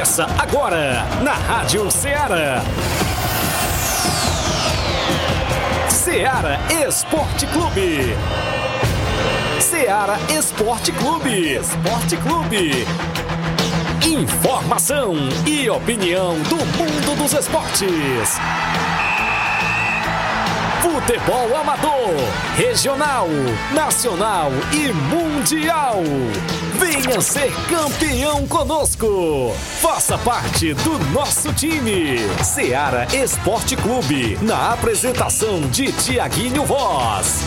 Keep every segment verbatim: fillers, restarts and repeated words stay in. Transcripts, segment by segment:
Começa agora na Rádio Ceará. Ceará Esporte Clube. Ceará Esporte Clube. Esporte Clube. Informação e opinião do mundo dos esportes. Futebol amador, regional, nacional e mundial. Venha ser campeão conosco. Faça parte do nosso time. Ceará Esporte Clube, na apresentação de Tiaguinho Voz.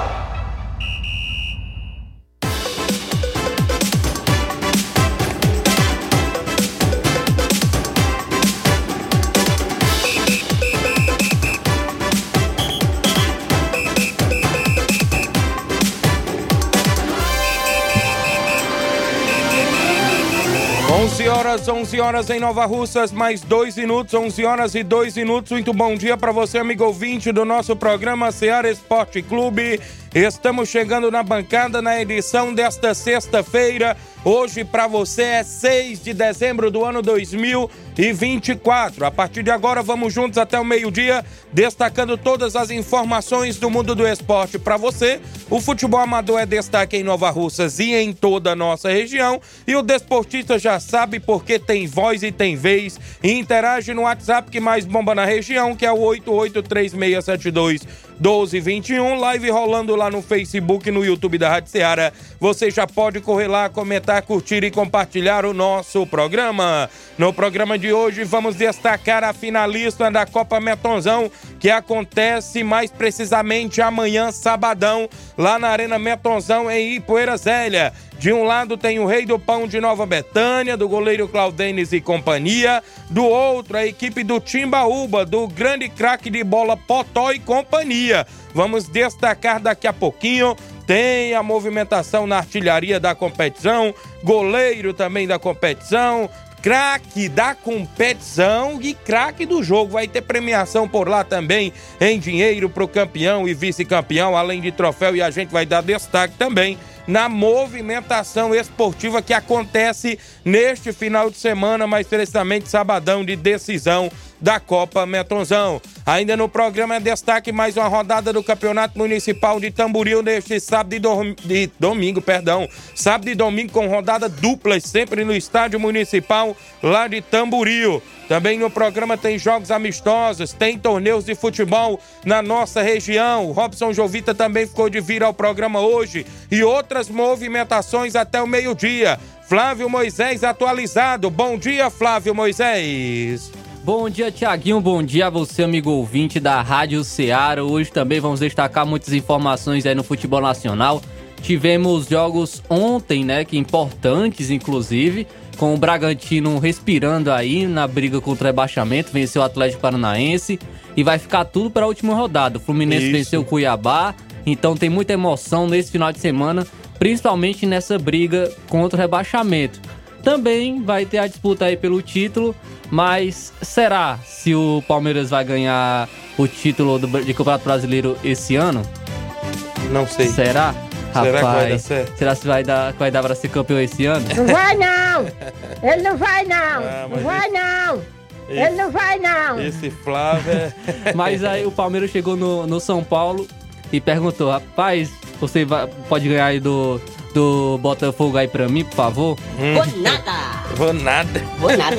onze horas, onze horas em Nova Russas, mais dois minutos, onze horas e dois minutos. Muito bom dia para você, amigo ouvinte do nosso programa Ceará Esporte Clube. Estamos chegando na bancada na edição desta sexta-feira. Hoje para você é seis de dezembro do ano dois mil e vinte e quatro. A partir de agora vamos juntos até o meio-dia, destacando todas as informações do mundo do esporte para você. O futebol amador é destaque em Nova Russas e em toda a nossa região. E o desportista já sabe porque tem voz e tem vez. E interage no WhatsApp que mais bomba na região, que é o oito oito três seis sete dois um dois dois um. Live rolando lá no Facebook e no YouTube da Rádio Ceará. Você já pode correr lá, comentar, curtir e compartilhar o nosso programa. No programa de hoje vamos destacar a finalista da Copa Metonzão, que acontece mais precisamente amanhã, sabadão, lá na Arena Metonzão, em Ipueira Zélia. De um lado tem o Rei do Pão de Nova Betânia, do goleiro Claudenes e companhia. Do outro, a equipe do Timbaúba, do grande craque de bola Potó e companhia. Vamos destacar daqui a pouquinho. Tem a movimentação na artilharia da competição, goleiro também da competição, craque da competição e craque do jogo. Vai ter premiação por lá também em dinheiro para o campeão e vice-campeão, além de troféu, e a gente vai dar destaque também na movimentação esportiva que acontece neste final de semana, mais precisamente sabadão, de decisão da Copa Metonzão. Ainda no programa é destaque mais uma rodada do Campeonato Municipal de Tamboril neste sábado e dom... de domingo, perdão, sábado e domingo com rodada dupla, sempre no Estádio Municipal lá de Tamboril. Também no programa tem jogos amistosos, tem torneios de futebol na nossa região. O Robson Jovita também ficou de vir ao programa hoje e outras movimentações até o meio-dia. Flávio Moisés atualizado. Bom dia, Flávio Moisés. Bom dia, Tiaguinho. Bom dia a você, amigo ouvinte da Rádio Ceará. Hoje também vamos destacar muitas informações aí no futebol nacional. Tivemos jogos ontem, né, que importantes, inclusive, com o Bragantino respirando aí na briga contra o rebaixamento, venceu o Atlético Paranaense e vai ficar tudo para a última rodada. O Fluminense Isso. venceu o Cuiabá, então tem muita emoção nesse final de semana, principalmente nessa briga contra o rebaixamento. Também vai ter a disputa aí pelo título, mas será se o Palmeiras vai ganhar o título do, de Campeonato Brasileiro esse ano? Não sei. Será? Será Rapaz, que vai dar certo? Será que vai dar, vai dar pra ser campeão esse ano? Não vai não! Ele não vai não! Ah, não vai esse, não! Esse, Ele não vai não! Esse Flávio é... Mas aí o Palmeiras chegou no, no São Paulo e perguntou: rapaz, você vai, pode ganhar aí do, do Botafogo aí pra mim, por favor? Hum. Vou nada! Vou nada! Vou nada!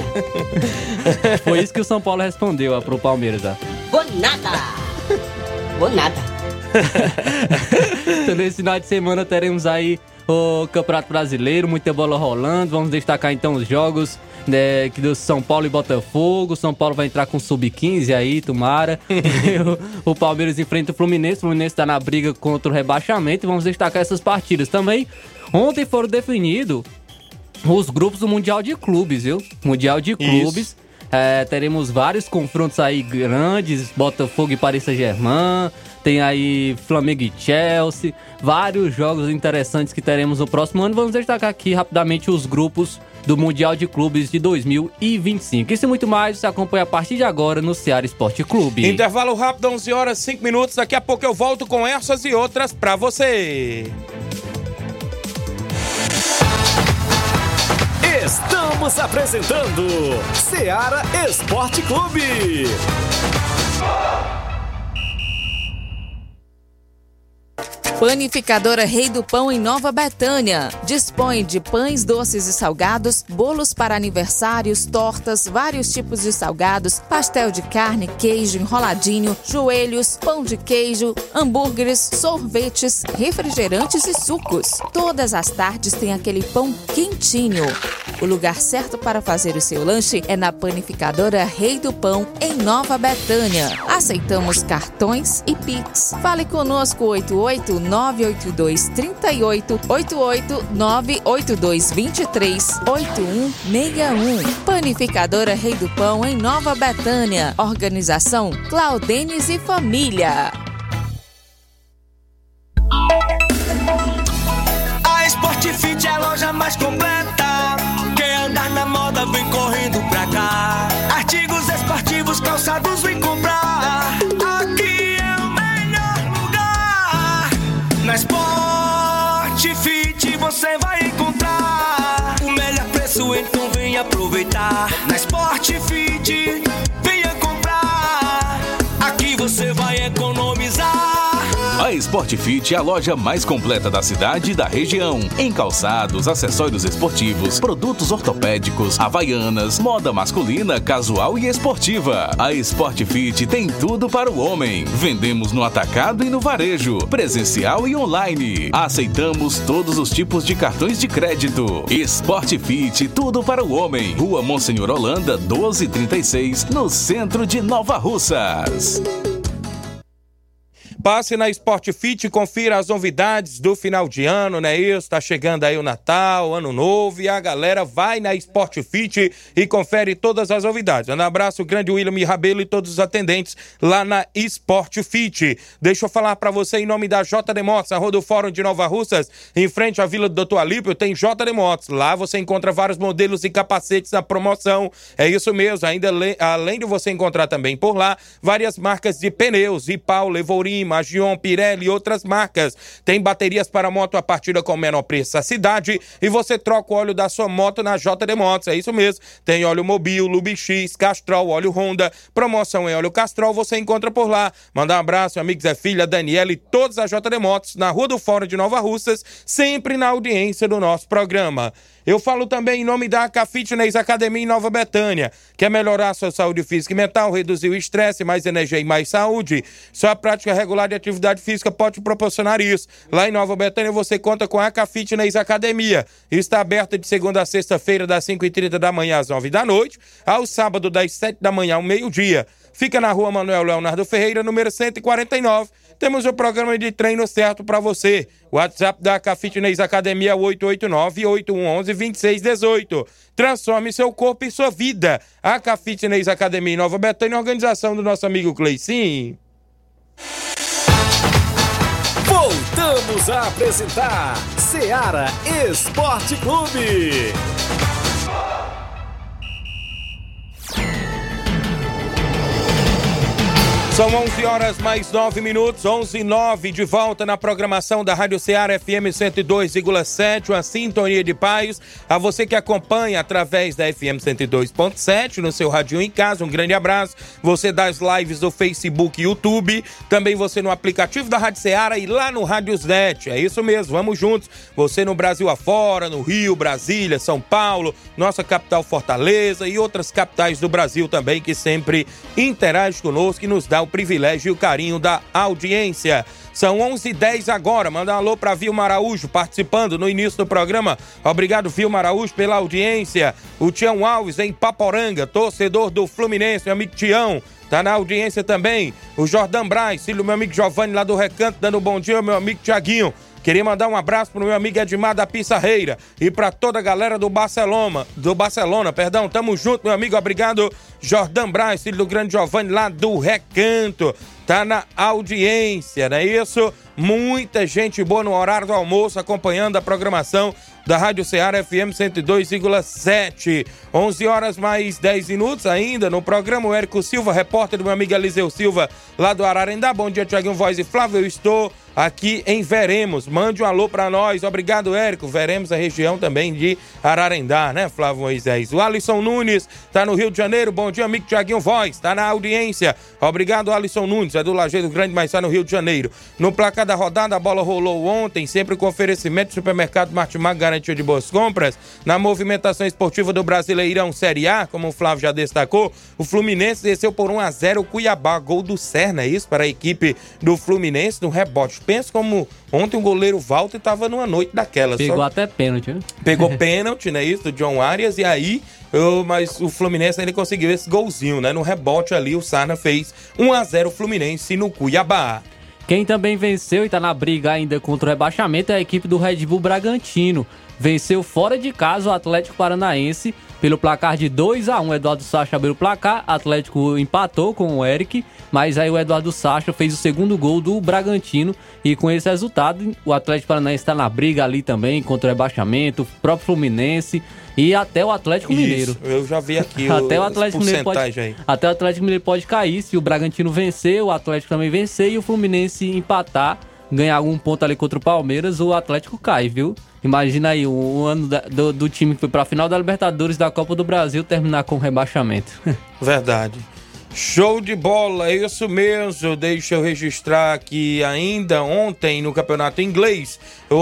Foi isso que o São Paulo respondeu ó, pro Palmeiras. Ó. Vou nada! Vou nada! Então, nesse final de semana teremos aí o Campeonato Brasileiro, muita bola rolando. Vamos destacar então os jogos, né, que do São Paulo e Botafogo. São Paulo vai entrar com sub quinze aí, tomara. o, o Palmeiras enfrenta o Fluminense. O Fluminense está na briga contra o rebaixamento. E vamos destacar essas partidas também. Ontem foram definidos os grupos do Mundial de Clubes, viu? Mundial de Clubes. É, teremos vários confrontos aí grandes, Botafogo e Paris Saint-Germain, tem aí Flamengo e Chelsea, vários jogos interessantes que teremos no próximo ano. Vamos destacar aqui rapidamente os grupos do Mundial de Clubes de dois mil e vinte e cinco. Isso e muito mais você acompanha a partir de agora no Ceará Esporte Clube. Intervalo rápido, onze horas e cinco minutos. Daqui a pouco eu volto com essas e outras pra você. Estamos apresentando Seara Esporte Clube. Panificadora Rei do Pão em Nova Betânia. Dispõe de pães doces e salgados, bolos para aniversários, tortas, vários tipos de salgados, pastel de carne, queijo, enroladinho, joelhos, pão de queijo, hambúrgueres, sorvetes, refrigerantes e sucos. Todas as tardes tem aquele pão quentinho. O lugar certo para fazer o seu lanche é na Panificadora Rei do Pão em Nova Betânia. Aceitamos cartões e Pix. Fale conosco oito oito nove oito dois três oito, oito oito nove oito dois dois três, oito um seis um. Panificadora Rei do Pão em Nova Betânia. Organização Claudenes e Família. A Sport Fit é a loja mais completa. Quer andar na moda, vem correndo pra cá. Artigos esportivos, calçados, vem comprar. Aqui é o melhor lugar. Na Sport Fit você vai encontrar o melhor preço, então vem aproveitar. Na Sport Fit, venha comprar. Aqui você vai economizar. A Sport Fit é a loja mais completa da cidade e da região. Em calçados, acessórios esportivos, produtos ortopédicos, havaianas, moda masculina, casual e esportiva. A Sport Fit tem tudo para o homem. Vendemos no atacado e no varejo, presencial e online. Aceitamos todos os tipos de cartões de crédito. Sport Fit, tudo para o homem. Rua Monsenhor Holanda, doze trinta e seis, no centro de Nova Russas. Passe na Sport Fit e confira as novidades do final de ano, né? Isso, tá chegando aí o Natal, Ano Novo, e a galera vai na Sport Fit e confere todas as novidades. Um abraço grande, William Rabelo e todos os atendentes lá na Sport Fit. Deixa eu falar pra você em nome da J D Motos, a Rua do Fórum de Nova Russas, em frente à Vila do doutor Alípio, tem J D Motos. Lá você encontra vários modelos e capacetes na promoção. É isso mesmo, ainda além de você encontrar também por lá várias marcas de pneus, Ipau, Levorim, Magion, Pirelli e outras marcas. Tem baterias para moto a partir com menor preço da cidade e você troca o óleo da sua moto na J D Motos, é isso mesmo. Tem óleo Mobil, Lubix, Castrol, óleo Honda, promoção em óleo Castrol, você encontra por lá. Mandar um abraço, amigos Zé Filha, Daniela e todos a J D Motos, na Rua do Fórum de Nova Russas, sempre na audiência do nosso programa. Eu falo também em nome da A K Fitness Academia em Nova Betânia. Quer melhorar a sua saúde física e mental, reduzir o estresse, mais energia e mais saúde? Só a prática regular de atividade física pode proporcionar isso. Lá em Nova Betânia você conta com a A K Fitness Academia. Está aberta de segunda a sexta-feira, das cinco e trinta da manhã às nove da noite, ao sábado das sete da manhã ao meio-dia. Fica na Rua Manuel Leonardo Ferreira, número cento e quarenta e nove. Temos o programa de treino certo para você. O WhatsApp da A K Fitness Academia é oito oito nove, oito um um, dois seis um oito. Transforme seu corpo e sua vida. A K Fitness Academia em Nova Betânia, organização do nosso amigo Cleicinho. Voltamos a apresentar Seara Esporte Clube. São onze horas mais nove minutos, onze e nove, de volta na programação da Rádio Ceará F M cento e dois vírgula sete, uma sintonia de paz. A você que acompanha através da F M cento e dois ponto sete, no seu radinho em casa, um grande abraço. Você das lives do Facebook e YouTube, também você no aplicativo da Rádio Ceará e lá no Rádios Net. É isso mesmo, vamos juntos. Você no Brasil afora, no Rio, Brasília, São Paulo, nossa capital Fortaleza e outras capitais do Brasil também, que sempre interage conosco e nos dá o privilégio e o carinho da audiência. São onze e dez agora. Manda um alô para Vilma Araújo, participando no início do programa. Obrigado, Vilma Araújo, pela audiência. O Tião Alves, em Paporanga, torcedor do Fluminense, meu amigo Tião, tá na audiência também. O Jordan Braz, filho do meu amigo Giovanni, lá do Recanto, dando um bom dia ao meu amigo Tiaguinho. Queria mandar um abraço pro meu amigo Edmar da Pissarreira e para toda a galera do Barcelona, do Barcelona, perdão. Tamo junto, meu amigo. Obrigado, Jordan Braz, filho do grande Giovanni, lá do Recanto. Tá na audiência, não é isso? Muita gente boa no horário do almoço, acompanhando a programação da Rádio Ceará F M cento e dois vírgula sete. onze horas mais dez minutos ainda no programa. O Érico Silva, repórter do meu amigo Eliseu Silva, lá do Ararendá. Bom dia, Tiaguinho Voz e Flávio. Eu estou aqui em Veremos. Mande um alô para nós. Obrigado, Érico. Veremos a região também de Ararendá, né, Flávio Moisés? O Alisson Nunes tá no Rio de Janeiro. Bom dia, amigo Tiaguinho Voz. Tá na audiência. Obrigado, Alisson Nunes. É do Lajeado Grande, mas tá no Rio de Janeiro. No placar da rodada, a bola rolou ontem, sempre com oferecimento do supermercado Martimag, garantia de boas compras. Na movimentação esportiva do Brasileirão Série A, como o Flávio já destacou, o Fluminense desceu por um a zero o Cuiabá. Gol do Serna, é isso? Para a equipe do Fluminense no rebote. Pensa como ontem o goleiro Walter estava numa noite daquela. Pegou só... até pênalti, né? Pegou pênalti, né? Isso, do John Arias. E aí, eu... mas o Fluminense ele conseguiu esse golzinho, né? No rebote ali, o Serna fez um a zero o Fluminense no Cuiabá. Quem também venceu e está na briga ainda contra o rebaixamento é a equipe do Red Bull Bragantino. Venceu fora de casa o Atlético Paranaense pelo placar de dois a um. Eduardo Sacha abriu o placar, Atlético empatou com o Eric, mas aí o Eduardo Sacha fez o segundo gol do Bragantino e com esse resultado o Atlético Paranaense está na briga ali também contra o rebaixamento, o próprio Fluminense e até o Atlético Isso, Mineiro. Eu já vi aqui até o, o Atlético Mineiro pode, aí. Até o Atlético Mineiro pode cair se o Bragantino vencer, o Atlético também vencer e o Fluminense empatar, ganhar algum ponto ali contra o Palmeiras, o Atlético cai, viu? Imagina aí, o, o ano da, do, do time que foi pra final da Libertadores da Copa do Brasil terminar com rebaixamento. Verdade. Show de bola, é isso mesmo. Deixa eu registrar que ainda ontem no campeonato inglês,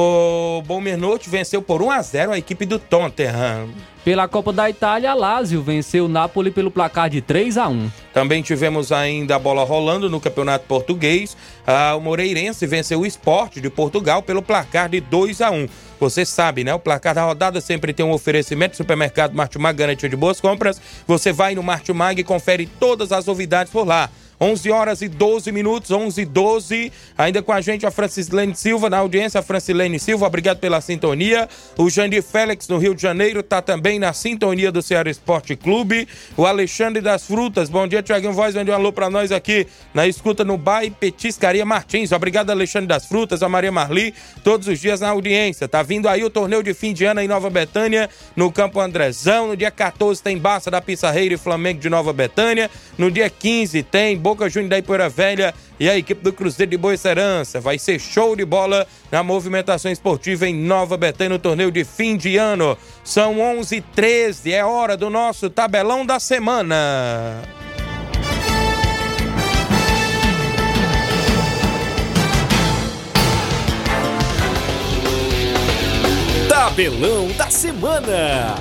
o Bournemouth venceu por um a zero a equipe do Tottenham. Pela Copa da Itália, a Lazio venceu o Napoli pelo placar de três a um. Também tivemos ainda a bola rolando no campeonato português. Ah, o Moreirense venceu o Sport de Portugal pelo placar de dois a um. Você sabe, né? O placar da rodada sempre tem um oferecimento do supermercado Martimag, garantia de boas compras. Você vai no Martimag e confere todas as novidades por lá. onze horas e doze minutos, onze e doze. Ainda com a gente a Francilene Silva na audiência. A Francilene Silva, obrigado pela sintonia. O Jandir Félix no Rio de Janeiro está também na sintonia do Ceará Esporte Clube. O Alexandre das Frutas, bom dia, Tiaguinho Voz, mande um alô para nós aqui na escuta no Bar e Petiscaria Martins. Obrigado, Alexandre das Frutas, a Maria Marli, todos os dias na audiência. Tá vindo aí o torneio de fim de ano em Nova Betânia, no Campo Andrezão. No dia quatorze tem Barça da Pissarreira e Flamengo de Nova Betânia. No dia quinze tem Boca Juniors da Ipoeira Velha e a equipe do Cruzeiro de Boa Serança. Vai ser show de bola na movimentação esportiva em Nova Betânia no torneio de fim de ano. São onze e treze, é hora do nosso tabelão da semana. Tabelão da semana.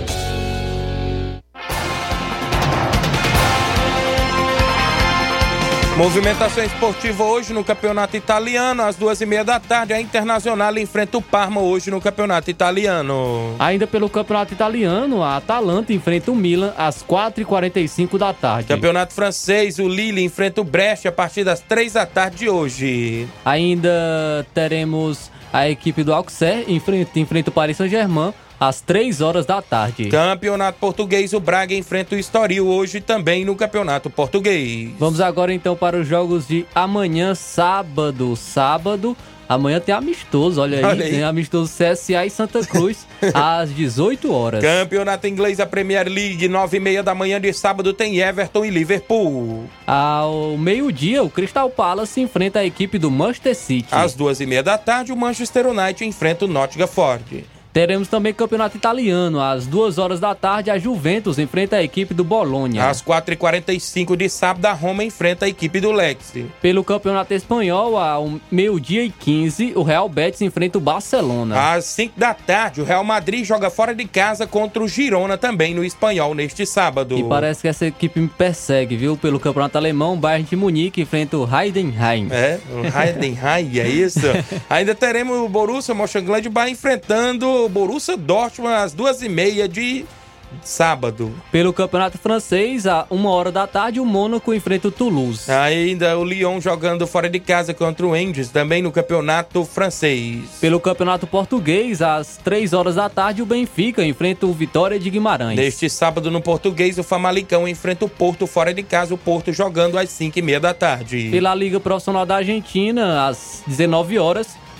Movimentação esportiva hoje no campeonato italiano, às duas e meia da tarde, a Internazionale enfrenta o Parma hoje no campeonato italiano. Ainda pelo campeonato italiano, a Atalanta enfrenta o Milan às quatro e quarenta e cinco da tarde. Campeonato francês, o Lille enfrenta o Brest a partir das três da tarde de hoje. Ainda teremos a equipe do Auxerre enfrenta, enfrenta o Paris Saint-Germain às três horas da tarde. Campeonato português, o Braga enfrenta o Estoril hoje também no campeonato português. Vamos agora então para os jogos de amanhã, sábado. Sábado, amanhã tem amistoso, olha aí, olha aí. Tem amistoso C S A e Santa Cruz às dezoito horas. Campeonato inglês, a Premier League, nove e meia da manhã de sábado tem Everton e Liverpool. Ao meio-dia, o Crystal Palace enfrenta a equipe do Manchester City. Às duas e meia da tarde, o Manchester United enfrenta o Nottingham Forest. Teremos também campeonato italiano. Às duas horas da tarde, a Juventus enfrenta a equipe do Bologna. Às quatro e quarenta e cinco de sábado, a Roma enfrenta a equipe do Lecce. Pelo campeonato espanhol, ao meio-dia e quinze, o Real Betis enfrenta o Barcelona. Às cinco da tarde, o Real Madrid joga fora de casa contra o Girona também no espanhol neste sábado. E parece que essa equipe me persegue, viu? Pelo campeonato alemão, o Bayern de Munique enfrenta o Heidenheim. É, o Heidenheim, é isso? Ainda teremos o Borussia Mönchengladbach enfrentando o Borussia Dortmund às duas e meia de sábado. Pelo campeonato francês, a uma hora da tarde, o Mônaco enfrenta o Toulouse. Ainda o Lyon jogando fora de casa contra o Angers, também no campeonato francês. Pelo campeonato português, às três horas da tarde, o Benfica enfrenta o Vitória de Guimarães. Neste sábado no português, o Famalicão enfrenta o Porto fora de casa, o Porto jogando às cinco e meia da tarde. Pela Liga Profissional da Argentina, às dezenove horas,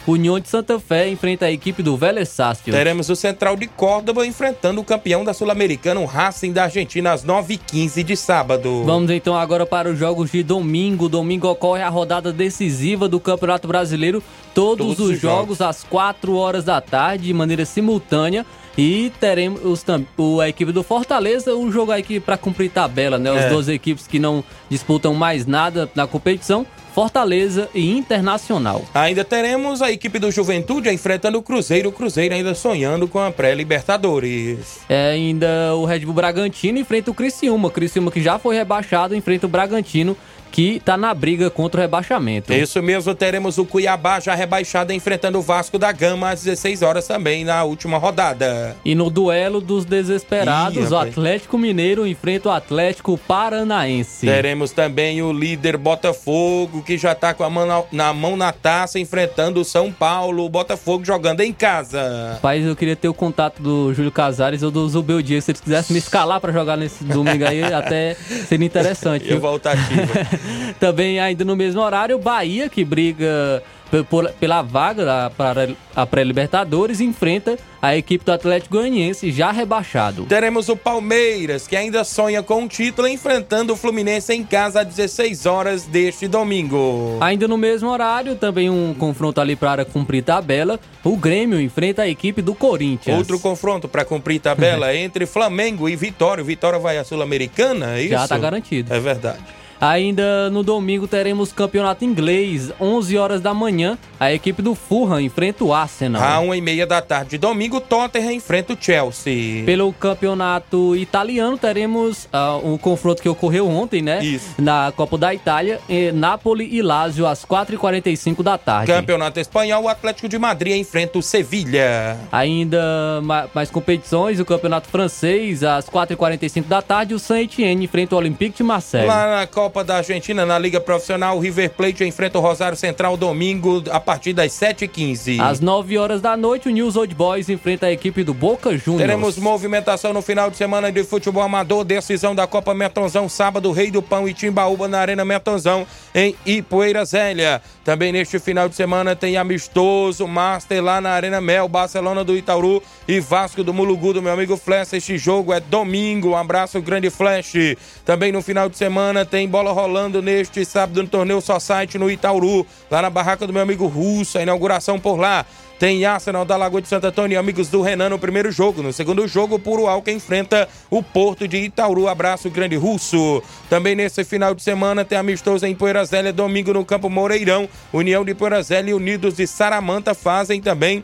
União de Santa Fé enfrenta a equipe do Vélez Sarsfield. Teremos o Central de Córdoba enfrentando o campeão da Sul-Americana, o Racing da Argentina, às nove e quinze de sábado. Vamos então agora para os jogos de domingo. Domingo ocorre a rodada decisiva do Campeonato Brasileiro. Todos, Todos os, os jogos, jogos às quatro horas da tarde, de maneira simultânea. E teremos o, a equipe do Fortaleza, um jogo aqui para cumprir tabela, né? As é. duas equipes que não disputam mais nada na competição, Fortaleza e Internacional. Ainda teremos a equipe do Juventude enfrentando o Cruzeiro, o Cruzeiro ainda sonhando com a pré-Libertadores. É, ainda o Red Bull Bragantino enfrenta o Criciúma, Criciúma que já foi rebaixado, enfrenta o Bragantino, que está na briga contra o rebaixamento. Isso mesmo, teremos o Cuiabá já rebaixado enfrentando o Vasco da Gama às dezesseis horas também na última rodada. E no duelo dos desesperados, Ih, o Atlético Mineiro enfrenta o Atlético Paranaense. Teremos também o líder Botafogo, que já está com a mão na, na mão na taça enfrentando o São Paulo, o Botafogo jogando em casa. Rapaz, eu queria ter o contato do Júlio Casares ou do Zubel Dias, se eles quisessem me escalar para jogar nesse domingo aí, até seria interessante. Eu volto ativo. Também ainda no mesmo horário, Bahia, que briga por, pela vaga para a pré-Libertadores, enfrenta a equipe do Atlético Goianiense, já rebaixado. Teremos o Palmeiras, que ainda sonha com o título, enfrentando o Fluminense em casa às dezesseis horas deste domingo. Ainda no mesmo horário, também um confronto ali para cumprir tabela, o Grêmio enfrenta a equipe do Corinthians. Outro confronto para cumprir tabela entre Flamengo e Vitória. Vitória vai à Sul-Americana, é isso? Já está garantido. É verdade. Ainda no domingo teremos campeonato inglês, onze horas da manhã, a equipe do Fulham enfrenta o Arsenal. À uma e meia da tarde de domingo, Tottenham enfrenta o Chelsea. Pelo campeonato italiano teremos uh, um confronto que ocorreu ontem, né? Isso. Na Copa da Itália, eh, Napoli e Lazio às quatro e quarenta e cinco da tarde. Campeonato espanhol, o Atlético de Madrid enfrenta o Sevilha. Ainda ma- mais competições, o campeonato francês às quatro e quarenta e cinco da tarde, o Saint-Étienne enfrenta o Olympique de Marseille. Lá na Copa da Argentina, na Liga Profissional, o River Plate enfrenta o Rosário Central domingo a partir das sete e quinze. Às nove horas da noite, o News Old Boys enfrenta a equipe do Boca Juniors. Teremos movimentação no final de semana de futebol amador, decisão da Copa Metonzão, sábado, Rei do Pão e Timbaúba na Arena Metonzão, em Ipueira Zélia. Também neste final de semana tem amistoso, Master lá na Arena Mel, Barcelona do Itaúru e Vasco do Mulugu, do meu amigo Flash. Este jogo é domingo, um abraço grande, Flash. Também no final de semana tem bola rolando neste sábado no torneio Society no Itaúru, lá na barraca do meu amigo Russo, a inauguração por lá. Tem Arsenal da Lagoa de Santo Antônio e amigos do Renan no primeiro jogo. No segundo jogo, Purual que enfrenta o Porto de Itaúru. Abraço grande, Russo. Também nesse final de semana tem amistoso em Poeira Zélia, domingo no Campo Moreirão. União de Poeira Zélia e Unidos de Saramanta fazem também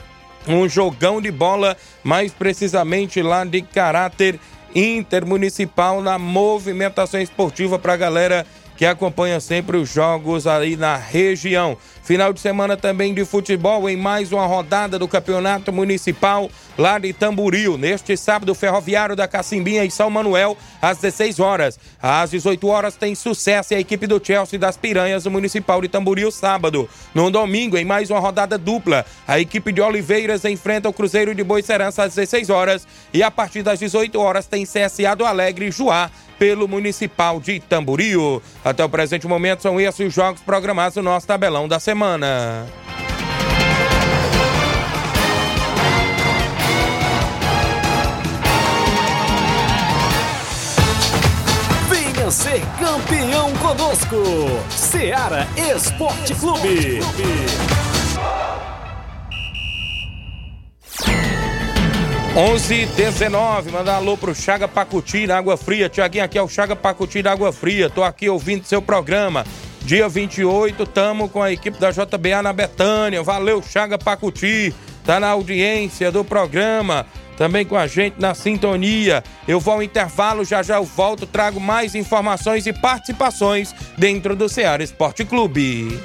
um jogão de bola, mais precisamente lá de caráter intermunicipal, na movimentação esportiva para a galera que acompanha sempre os jogos aí na região. Final de semana também de futebol em mais uma rodada do Campeonato Municipal lá de Tamboril. Neste sábado, Ferroviário da Cacimbinha e São Manuel, às dezesseis horas. Às dezoito horas tem Sucesso e a equipe do Chelsea das Piranhas, do Municipal de Tamboril, sábado. No domingo, em mais uma rodada dupla, a equipe de Oliveiras enfrenta o Cruzeiro de Boicerança às dezesseis horas. E a partir das dezoito horas tem C S A do Alegre e Juá pelo Municipal de Tamboril. Até o presente momento são esses os jogos programados no nosso tabelão da semana. Venha ser campeão conosco, Seara Esporte Clube. onze e dezenove, mandar um alô pro Chaga Pacuti da Água Fria. Tiaguinho, aqui é o Chaga Pacuti da Água Fria. Tô aqui ouvindo seu programa. Dia vinte e oito, tamo com a equipe da J B A na Betânia. Valeu, Chaga Pacuti. Tá na audiência do programa. Também com a gente na sintonia. Eu vou ao intervalo, já já eu volto, trago mais informações e participações dentro do Seara Esporte Clube.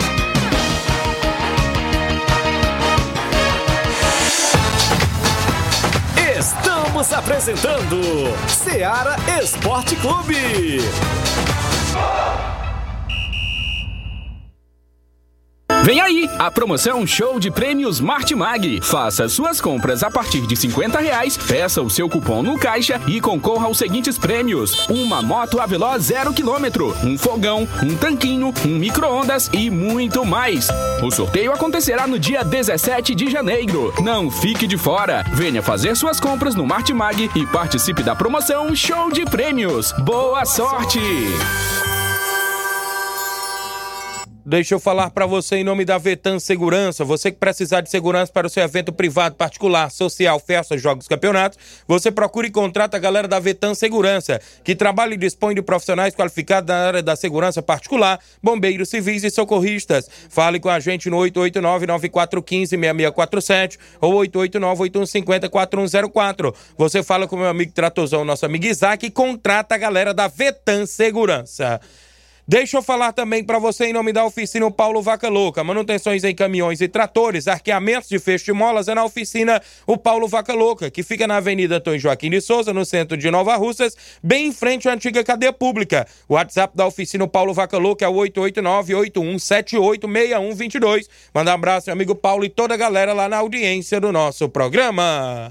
Estamos apresentando Seara Esporte Clube. Vem aí, a promoção Show de Prêmios Martimag. Faça suas compras a partir de cinquenta reais, peça o seu cupom no caixa e concorra aos seguintes prêmios: uma moto Aveloz zero quilômetro, um fogão, um tanquinho, um micro-ondas e muito mais. O sorteio acontecerá no dia dezessete de janeiro. Não fique de fora. Venha fazer suas compras no Martimag e participe da promoção Show de Prêmios. Boa sorte! Deixa eu falar para você em nome da Vetan Segurança. Você que precisar de segurança para o seu evento privado, particular, social, festas, jogos, campeonatos, você procura e contrata a galera da Vetan Segurança, que trabalha e dispõe de profissionais qualificados na área da segurança particular, bombeiros civis e socorristas. Fale com a gente no oito oito nove, nove quatro um cinco, seis seis quatro sete ou oito oito nove, oito um cinco zero, quatro um zero quatro. Você fala com o meu amigo Tratozão, nosso amigo Isaac, e contrata a galera da Vetan Segurança. Deixa eu falar também para você em nome da oficina Paulo Vaca Louca. Manutenções em caminhões e tratores, arqueamentos de fecho de molas é na oficina o Paulo Vaca Louca, que fica na Avenida Antônio Joaquim de Souza, no centro de Nova Russas, bem em frente à antiga cadeia pública. O WhatsApp da oficina Paulo Vaca Louca é o oito oito nove, oito um sete oito, seis um dois dois. Manda um abraço, meu amigo Paulo, e toda a galera lá na audiência do nosso programa.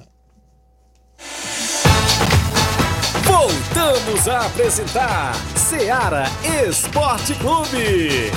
Voltamos a apresentar Seara Esporte Clube.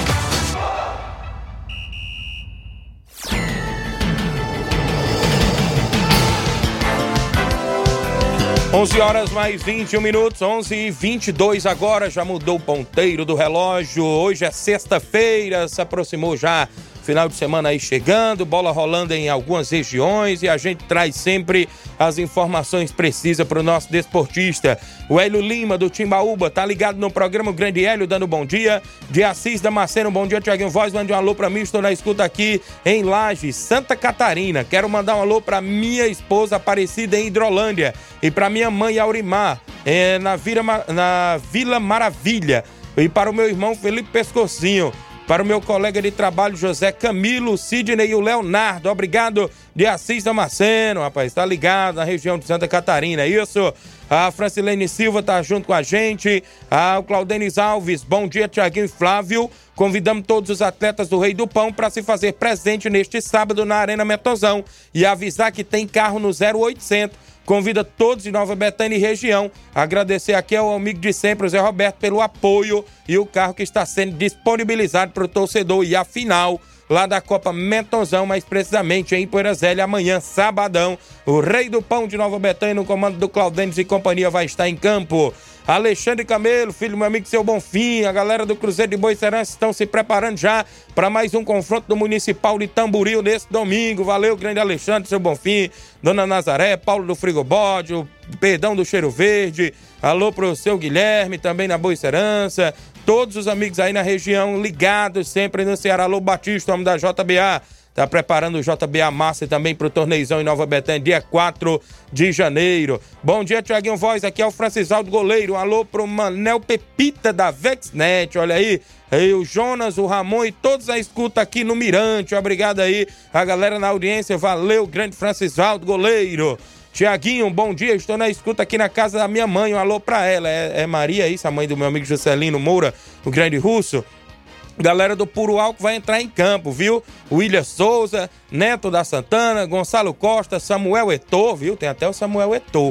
onze horas mais vinte e um minutos, onze e vinte e dois agora, já mudou o ponteiro do relógio. Hoje é sexta-feira, se aproximou já final de semana aí chegando, bola rolando em algumas regiões e a gente traz sempre as informações precisas para o nosso desportista. O Hélio Lima, do Timbaúba, tá ligado no programa. O Grande Hélio dando bom dia. De Assis Damasceno, bom dia, Tiaguinho Voz, mande um alô para mim, estou na escuta aqui em Lages, Santa Catarina. Quero mandar um alô para minha esposa Aparecida em Hidrolândia e para minha mãe Aurimar, é, na, Vila, na Vila Maravilha, e para o meu irmão Felipe Pescocinho, para o meu colega de trabalho José Camilo, Sidney e o Leonardo. Obrigado, de Assis Damasceno, rapaz, tá ligado na região de Santa Catarina, é isso? A Francilene Silva tá junto com a gente. Ah, o Claudenis Alves, bom dia, Tiaguinho e Flávio. Convidamos todos os atletas do Rei do Pão para se fazer presente neste sábado na Arena Metozão e avisar que tem carro no zero oitocentos. Convida todos de Nova Betânia e região. Agradecer aqui ao amigo de sempre, o Zé Roberto, pelo apoio e o carro que está sendo disponibilizado para o torcedor. E a final lá da Copa Metonzão, mais precisamente em Poeira Zélia, amanhã, sabadão. O Rei do Pão de Nova Betânia, no comando do Claudênis e companhia, vai estar em campo. Alexandre Camelo, filho do meu amigo Seu Bonfim, a galera do Cruzeiro de Boicerança estão se preparando já para mais um confronto do Municipal de Tamboril nesse domingo. Valeu, grande Alexandre, Seu Bonfim, Dona Nazaré, Paulo do Frigobode, o Perdão do Cheiro Verde, alô pro Seu Guilherme, também na Boicerança, todos os amigos aí na região ligados sempre no Ceará. Alô Batista, homem da J B A. Tá preparando o J B A Massa também pro torneizão em Nova Betânia, dia quatro de janeiro. Bom dia, Tiaguinho Voz, aqui é o Francisaldo Goleiro. Um alô pro Manel Pepita da Vexnet, olha aí. Aí o Jonas, o Ramon e todos a escuta aqui no Mirante. Obrigado aí a galera na audiência, valeu, grande Francisaldo Goleiro. Tiaguinho, bom dia, estou na escuta aqui na casa da minha mãe, um alô pra ela. É, é Maria, isso, a mãe do meu amigo Juscelino Moura, o grande russo. Galera do Puro Álcool vai entrar em campo, viu? William Souza, Neto da Santana, Gonçalo Costa, Samuel Eto'o, viu? Tem até o Samuel Eto'o.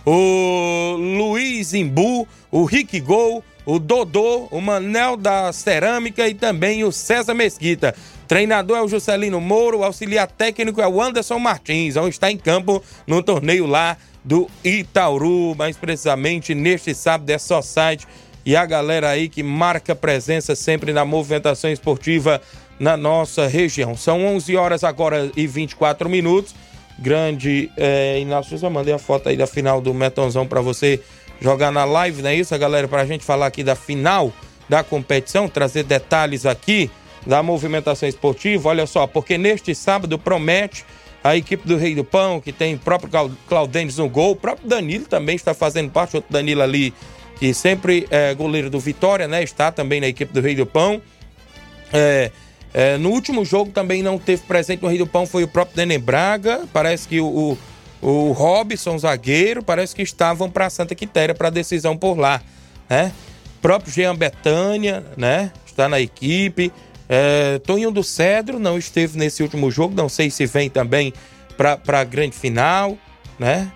O Luiz Imbu, o Rick Gol, o Dodô, o Manel da Cerâmica e também o César Mesquita. Treinador é o Juscelino Moura, o auxiliar técnico é o Anderson Martins. Vão estar em campo no torneio lá do Itauru, mais precisamente neste sábado, é só site. E a galera aí que marca presença sempre na movimentação esportiva na nossa região. São onze horas agora e vinte e quatro minutos. Grande é, Inácio, eu mandei a foto aí da final do Metonzão para você jogar na live, não é isso, galera? Para a gente falar aqui da final da competição, trazer detalhes aqui da movimentação esportiva. Olha só, porque neste sábado promete a equipe do Rei do Pão, que tem o próprio Claudênis no gol, o próprio Danilo também está fazendo parte, outro Danilo ali, que sempre é goleiro do Vitória, né? Está também na equipe do Rei do Pão. É, é, no último jogo também não teve presente no Rei do Pão, foi o próprio Nenê Braga. Parece que o, o, o Robson, zagueiro, parece que estavam para Santa Quitéria para decisão por lá, né? O próprio Jean Betânia, né? Está na equipe. É, Toninho do Cedro não esteve nesse último jogo, não sei se vem também para a grande final, né?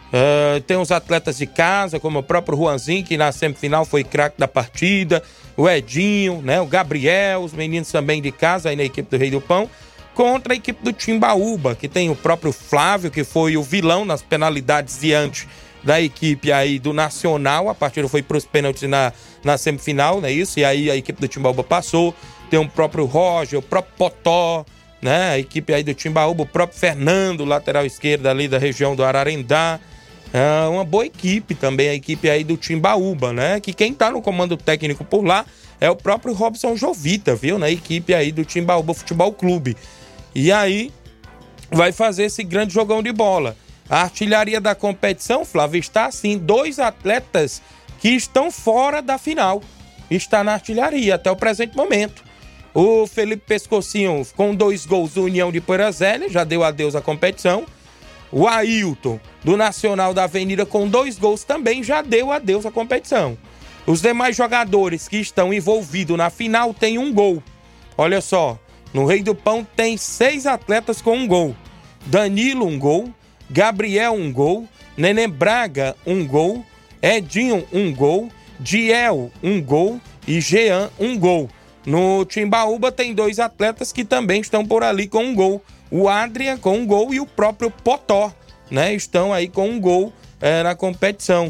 É, tem os atletas de casa, como o próprio Juanzinho, que na semifinal foi craque da partida, o Edinho, né? O Gabriel, os meninos também de casa aí na equipe do Rei do Pão, contra a equipe do Timbaúba, que tem o próprio Flávio, que foi o vilão nas penalidades diante da equipe aí do Nacional. A partida foi para os pênaltis na, na semifinal, não é isso? E aí a equipe do Timbaúba passou. Tem o próprio Roger, o próprio Potó, né? A equipe aí do Timbaúba, o próprio Fernando, lateral esquerdo ali da região do Ararendá. É uma boa equipe também, a equipe aí do Timbaúba, né? Que quem tá no comando técnico por lá é o próprio Robson Jovita, viu? Na equipe aí do Timbaúba Futebol Clube. E aí vai fazer esse grande jogão de bola. A artilharia da competição, Flávio, está assim, dois atletas que estão fora da final. Está na artilharia até o presente momento. O Felipe Pescocinho, com dois gols do União de Poeira Zélia, já deu adeus à competição. O Ailton, do Nacional da Avenida, com dois gols, também já deu adeus à competição. Os demais jogadores que estão envolvidos na final têm um gol. Olha só, no Rei do Pão tem seis atletas com um gol. Danilo, um gol. Gabriel, um gol. Neném Braga, um gol. Edinho, um gol. Diel, um gol. E Jean, um gol. No Timbaúba tem dois atletas que também estão por ali com um gol. O Adrian com um gol e o próprio Potó, né? Estão aí com um gol é, na competição.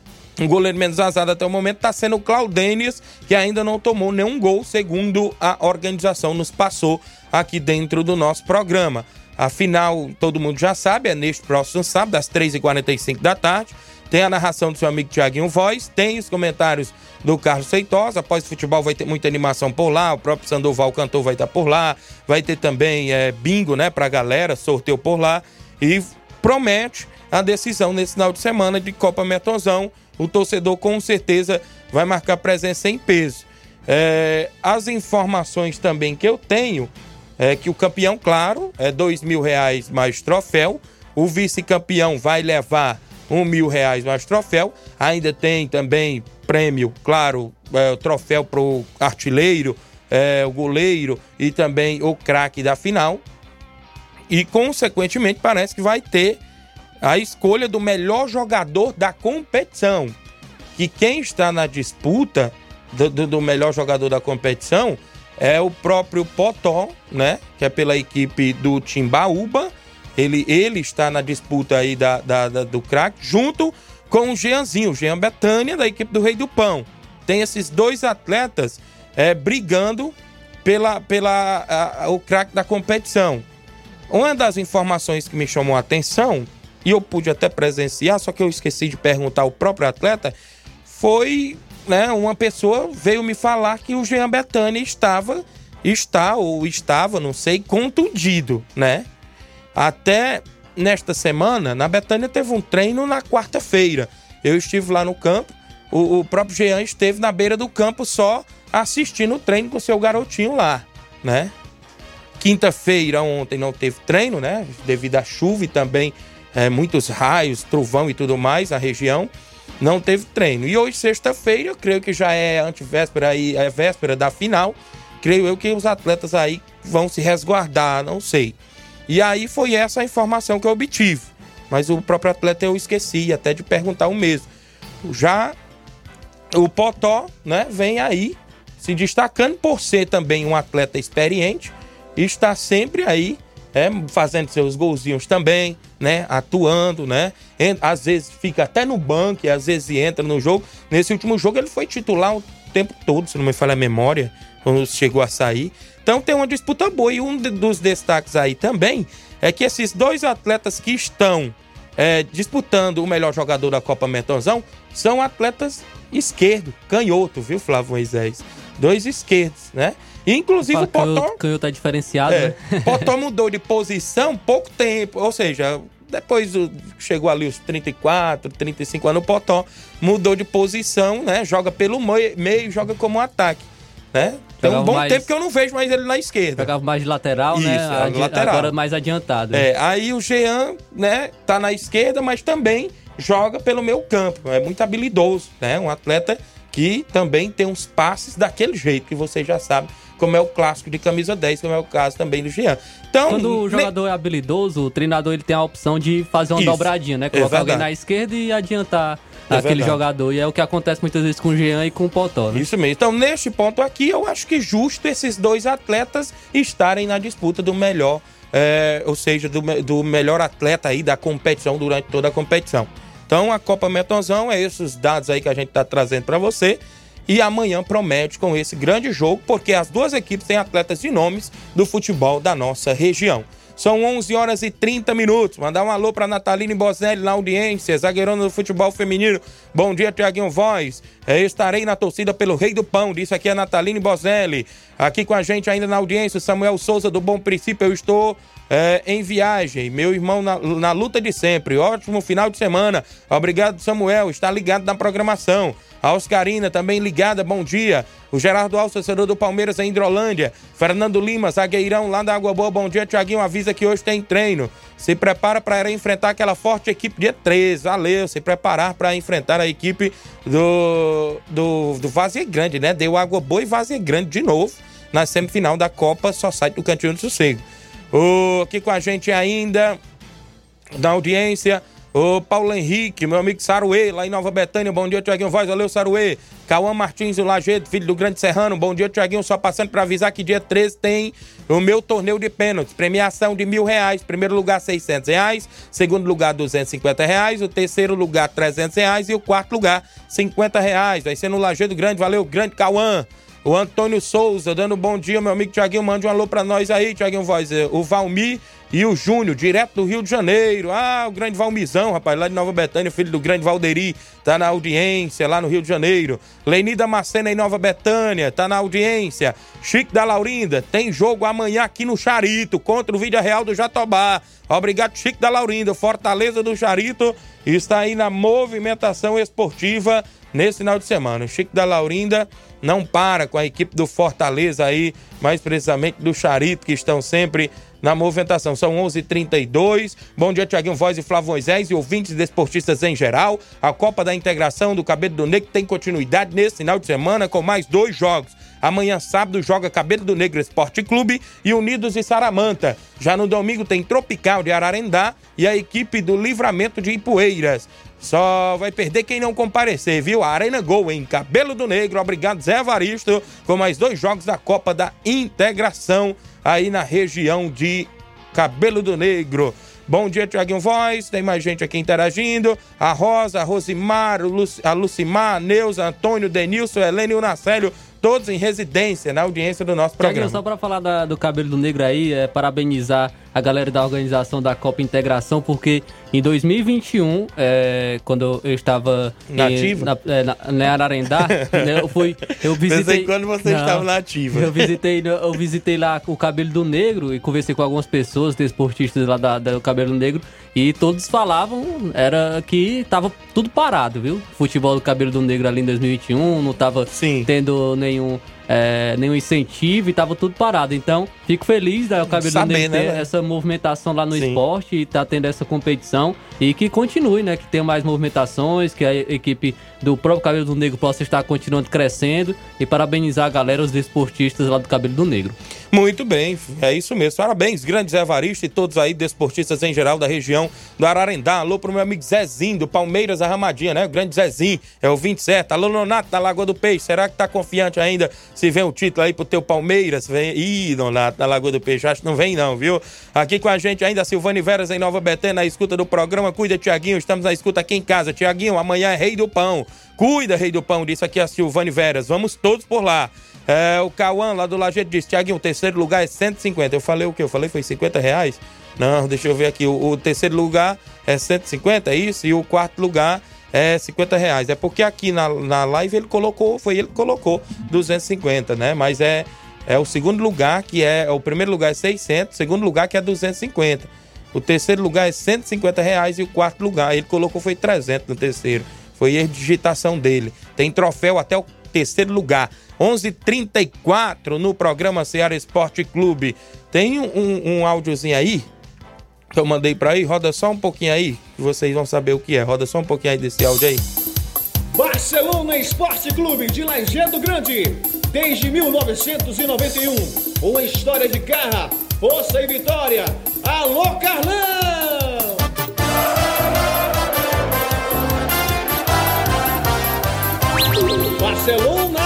O goleiro menos azado até o momento está sendo o Claudênias, que ainda não tomou nenhum gol, segundo a organização nos passou aqui dentro do nosso programa. A final, todo mundo já sabe, é neste próximo sábado, às três e quarenta e cinco da tarde. Tem a narração do seu amigo Thiaguinho Voz, tem os comentários do Carlos Seitosa. Após o futebol vai ter muita animação por lá, o próprio Sandoval Cantor vai estar por lá, vai ter também é, bingo, né, pra galera, sorteio por lá, e promete a decisão nesse final de semana de Copa Metonzão. O torcedor com certeza vai marcar presença em peso. É, as informações também que eu tenho é que o campeão, claro, é dois mil reais mais troféu, o vice-campeão vai levar um mil reais mais troféu. Ainda tem também prêmio, claro, é, troféu pro artilheiro, é, o goleiro e também o craque da final. E, consequentemente, parece que vai ter a escolha do melhor jogador da competição. Que quem está na disputa do, do, do melhor jogador da competição é o próprio Potó, né? Que é pela equipe do Timbaúba. Ele, ele está na disputa aí da, da, da, do craque, junto com o Jeanzinho, o Jean Betânia, da equipe do Rei do Pão. Tem esses dois atletas é, brigando pela, pela a, a, o craque da competição. Uma das informações que me chamou a atenção, e eu pude até presenciar, só que eu esqueci de perguntar ao próprio atleta, foi, né, uma pessoa veio me falar que o Jean Betânia estava, está ou estava, não sei, contundido, né? Até nesta semana, na Betânia teve um treino na quarta-feira. Eu estive lá no campo, o, o próprio Jean esteve na beira do campo só assistindo o treino com o seu garotinho lá, né? Quinta-feira, ontem, não teve treino, né? Devido à chuva e também é, muitos raios, trovão e tudo mais na região, não teve treino. E hoje, sexta-feira, eu creio que já é antivéspera aí, é véspera da final. Creio eu que os atletas aí vão se resguardar, não sei. E aí foi essa a informação que eu obtive. Mas o próprio atleta eu esqueci até de perguntar o mesmo. Já o Potó, né, vem aí se destacando por ser também um atleta experiente e está sempre aí é, fazendo seus golzinhos também, né, atuando, né, às vezes fica até no banco e às vezes entra no jogo. Nesse último jogo ele foi titular o tempo todo, se não me falha a memória, quando chegou a sair. Então tem uma disputa boa, e um dos destaques aí também é que esses dois atletas que estão é, disputando o melhor jogador da Copa Metonzão são atletas esquerdo, canhoto, viu, Flávio Moisés? Dois esquerdos, né? E, inclusive o Potó... Canhoto, canhoto é diferenciado, é, né? Potó mudou de posição pouco tempo, ou seja, depois chegou ali os trinta e quatro, trinta e cinco anos, o Potó mudou de posição, né? Joga pelo meio, meio joga como um ataque, né? Tem um bom mais... tempo que eu não vejo mais ele na esquerda. Jogava mais de lateral, Isso, né? Adi... lateral. Agora mais adiantado. É, aí o Jean, né, tá na esquerda, mas também joga pelo meio campo. É muito habilidoso, né? Um atleta que também tem uns passes daquele jeito, que você já sabe, como é o clássico de camisa dez, como é o caso também do Jean. Então, quando o jogador ne... é habilidoso, o treinador ele tem a opção de fazer uma Isso. dobradinha, né? Colocar é alguém na esquerda e adiantar é aquele verdade. jogador. E é o que acontece muitas vezes com o Jean e com o Potó, né? Isso mesmo. Então, neste ponto aqui, eu acho que justo esses dois atletas estarem na disputa do melhor, é, ou seja, do, do melhor atleta aí da competição durante toda a competição. Então, a Copa Metonzão é esses dados aí que a gente está trazendo para você. E amanhã promete com esse grande jogo, porque as duas equipes têm atletas de nomes do futebol da nossa região. São onze horas e trinta minutos. Mandar um alô para Nataline Bozelli na audiência, zagueirona do futebol feminino. Bom dia, Tiaguinho Voz. É, estarei na torcida pelo Rei do Pão. Disse aqui a Nataline Bozelli. Aqui com a gente ainda na audiência, Samuel Souza do Bom Princípio. Eu estou é, em viagem. Meu irmão na, na luta de sempre. Ótimo final de semana. Obrigado, Samuel. Está ligado na programação. A Oscarina também ligada, bom dia. O Gerardo Alves, torcedor do Palmeiras em Hidrolândia. Fernando Lima, zagueirão lá da Água Boa, bom dia. Tiaguinho avisa que hoje tem treino. Se prepara para enfrentar aquela forte equipe dia treze. Valeu, se preparar para enfrentar a equipe do, do, do Vazia Grande, né? Deu Água Boa e Vazia Grande de novo na semifinal da Copa Society do Cantinho do Sossego. O, aqui com a gente ainda, na audiência, o Paulo Henrique, meu amigo Saruê, lá em Nova Betânia. Bom dia, Tiaguinho Voz. Valeu, Saruê. Cauã Martins, o Lajedo, filho do Grande Serrano. Bom dia, Tiaguinho. Só passando para avisar que dia treze tem o meu torneio de pênaltis. Premiação de mil reais. Primeiro lugar, seiscentos reais. Segundo lugar, duzentos e cinquenta reais. O terceiro lugar, trezentos reais. E o quarto lugar, cinquenta reais. Vai ser no Lajedo Grande. Valeu, grande Cauã. O Antônio Souza, dando bom dia, meu amigo Tiaguinho. Mande um alô pra nós aí, Tiaguinho Voz. O Valmir e o Júnior, direto do Rio de Janeiro. Ah, o grande Valmizão, rapaz, lá de Nova Betânia, filho do grande Valderi, tá na audiência lá no Rio de Janeiro. Lenida Macena em Nova Betânia, tá na audiência. Chico da Laurinda, tem jogo amanhã aqui no Charito, contra o Vídea Real do Jatobá. Obrigado, Chico da Laurinda. Fortaleza do Charito está aí na movimentação esportiva nesse final de semana. O Chico da Laurinda não para com a equipe do Fortaleza aí, mais precisamente do Charito, que estão sempre na movimentação. São onze e trinta e dois. Bom dia, Tiaguinho Voz e Flávio Moisés e ouvintes desportistas em geral. A Copa da Integração do Cabelo do Negro tem continuidade nesse final de semana com mais dois jogos. Amanhã, sábado, joga Cabelo do Negro Esporte Clube e Unidos de Saramanta. Já no domingo tem Tropical de Ararendá e a equipe do Livramento de Ipueiras. Só vai perder quem não comparecer, viu? A Arena Gol em Cabelo do Negro. Obrigado, Zé Evaristo, com mais dois jogos da Copa da Integração aí na região de Cabelo do Negro. Bom dia, Tiaguinho Voz. Tem mais gente aqui interagindo. A Rosa, a Rosimar, a Lucimar, a Neuza, Antônio, Denilson, Helene e o Nacélio, todos em residência na audiência do nosso programa. Tiaguinho, só para falar da, do Cabelo do Negro aí, é parabenizar a galera da organização da Copa Integração, porque em dois mil e vinte e um, é, quando eu estava em, na, é, na, na Ararendá, né, eu fui, eu visitei... Pensei quando você não, estava na ativa. Eu visitei, eu visitei lá o Cabelo do Negro e conversei com algumas pessoas, desportistas lá da, da, do Cabelo do Negro, e todos falavam era que estava tudo parado, viu? Futebol do Cabelo do Negro ali em dois mil e vinte e um, não estava tendo nenhum... É, nenhum incentivo e tava tudo parado. Então, fico feliz da Cabelo do Negro ter né, essa movimentação lá no Sim. esporte e tá tendo essa competição e que continue, né? Que tenha mais movimentações, que a equipe do próprio Cabelo do Negro possa estar continuando crescendo e parabenizar a galera, os desportistas lá do Cabelo do Negro. Muito bem, é isso mesmo. Parabéns, grande Zé Evaristo e todos aí, desportistas em geral da região do Ararendá. Alô pro meu amigo Zezinho, do Palmeiras Arramadinha, né? O grande Zezinho, é o vinte e sete. Alô, Nonato, da Lagoa do Peixe. Será que tá confiante ainda se vem o título aí pro teu Palmeiras? Vem... Ih, Nonato, da Lagoa do Peixe, acho que não vem não, viu? Aqui com a gente ainda, Silvane Veras em Nova Betânia, na escuta do programa. Cuida, Tiaguinho, estamos na escuta aqui em casa. Tiaguinho, amanhã é Rei do Pão. Cuida, Rei do Pão, disse aqui a Silvane Veras. Vamos todos por lá. É, o Cauã, lá do Lajeado, disse: Tiaguinho, o terceiro lugar é cento e cinquenta. Eu falei o quê? Eu falei foi cinquenta reais? Não, deixa eu ver aqui. O, o terceiro lugar é cento e cinquenta, é isso? E o quarto lugar é cinquenta reais. É porque aqui na, na live ele colocou, foi ele que colocou duzentos e cinquenta, né? Mas é, é o segundo lugar que é, o primeiro lugar é seiscentos, o segundo lugar que é duzentos e cinquenta. O terceiro lugar é cento e cinquenta reais e o quarto lugar, ele colocou foi trezentos no terceiro. Foi a digitação dele. Tem troféu até o terceiro lugar. onze e trinta e quatro no programa Ceará Esporte Clube. Tem um, um, um áudiozinho aí que eu mandei pra aí. Roda só um pouquinho aí, que vocês vão saber o que é. Roda só um pouquinho aí desse áudio aí. Barcelona Esporte Clube de Lajeado Grande, desde mil novecentos e noventa e um, uma história de garra, força e vitória. Alô, Carlão! Barcelona!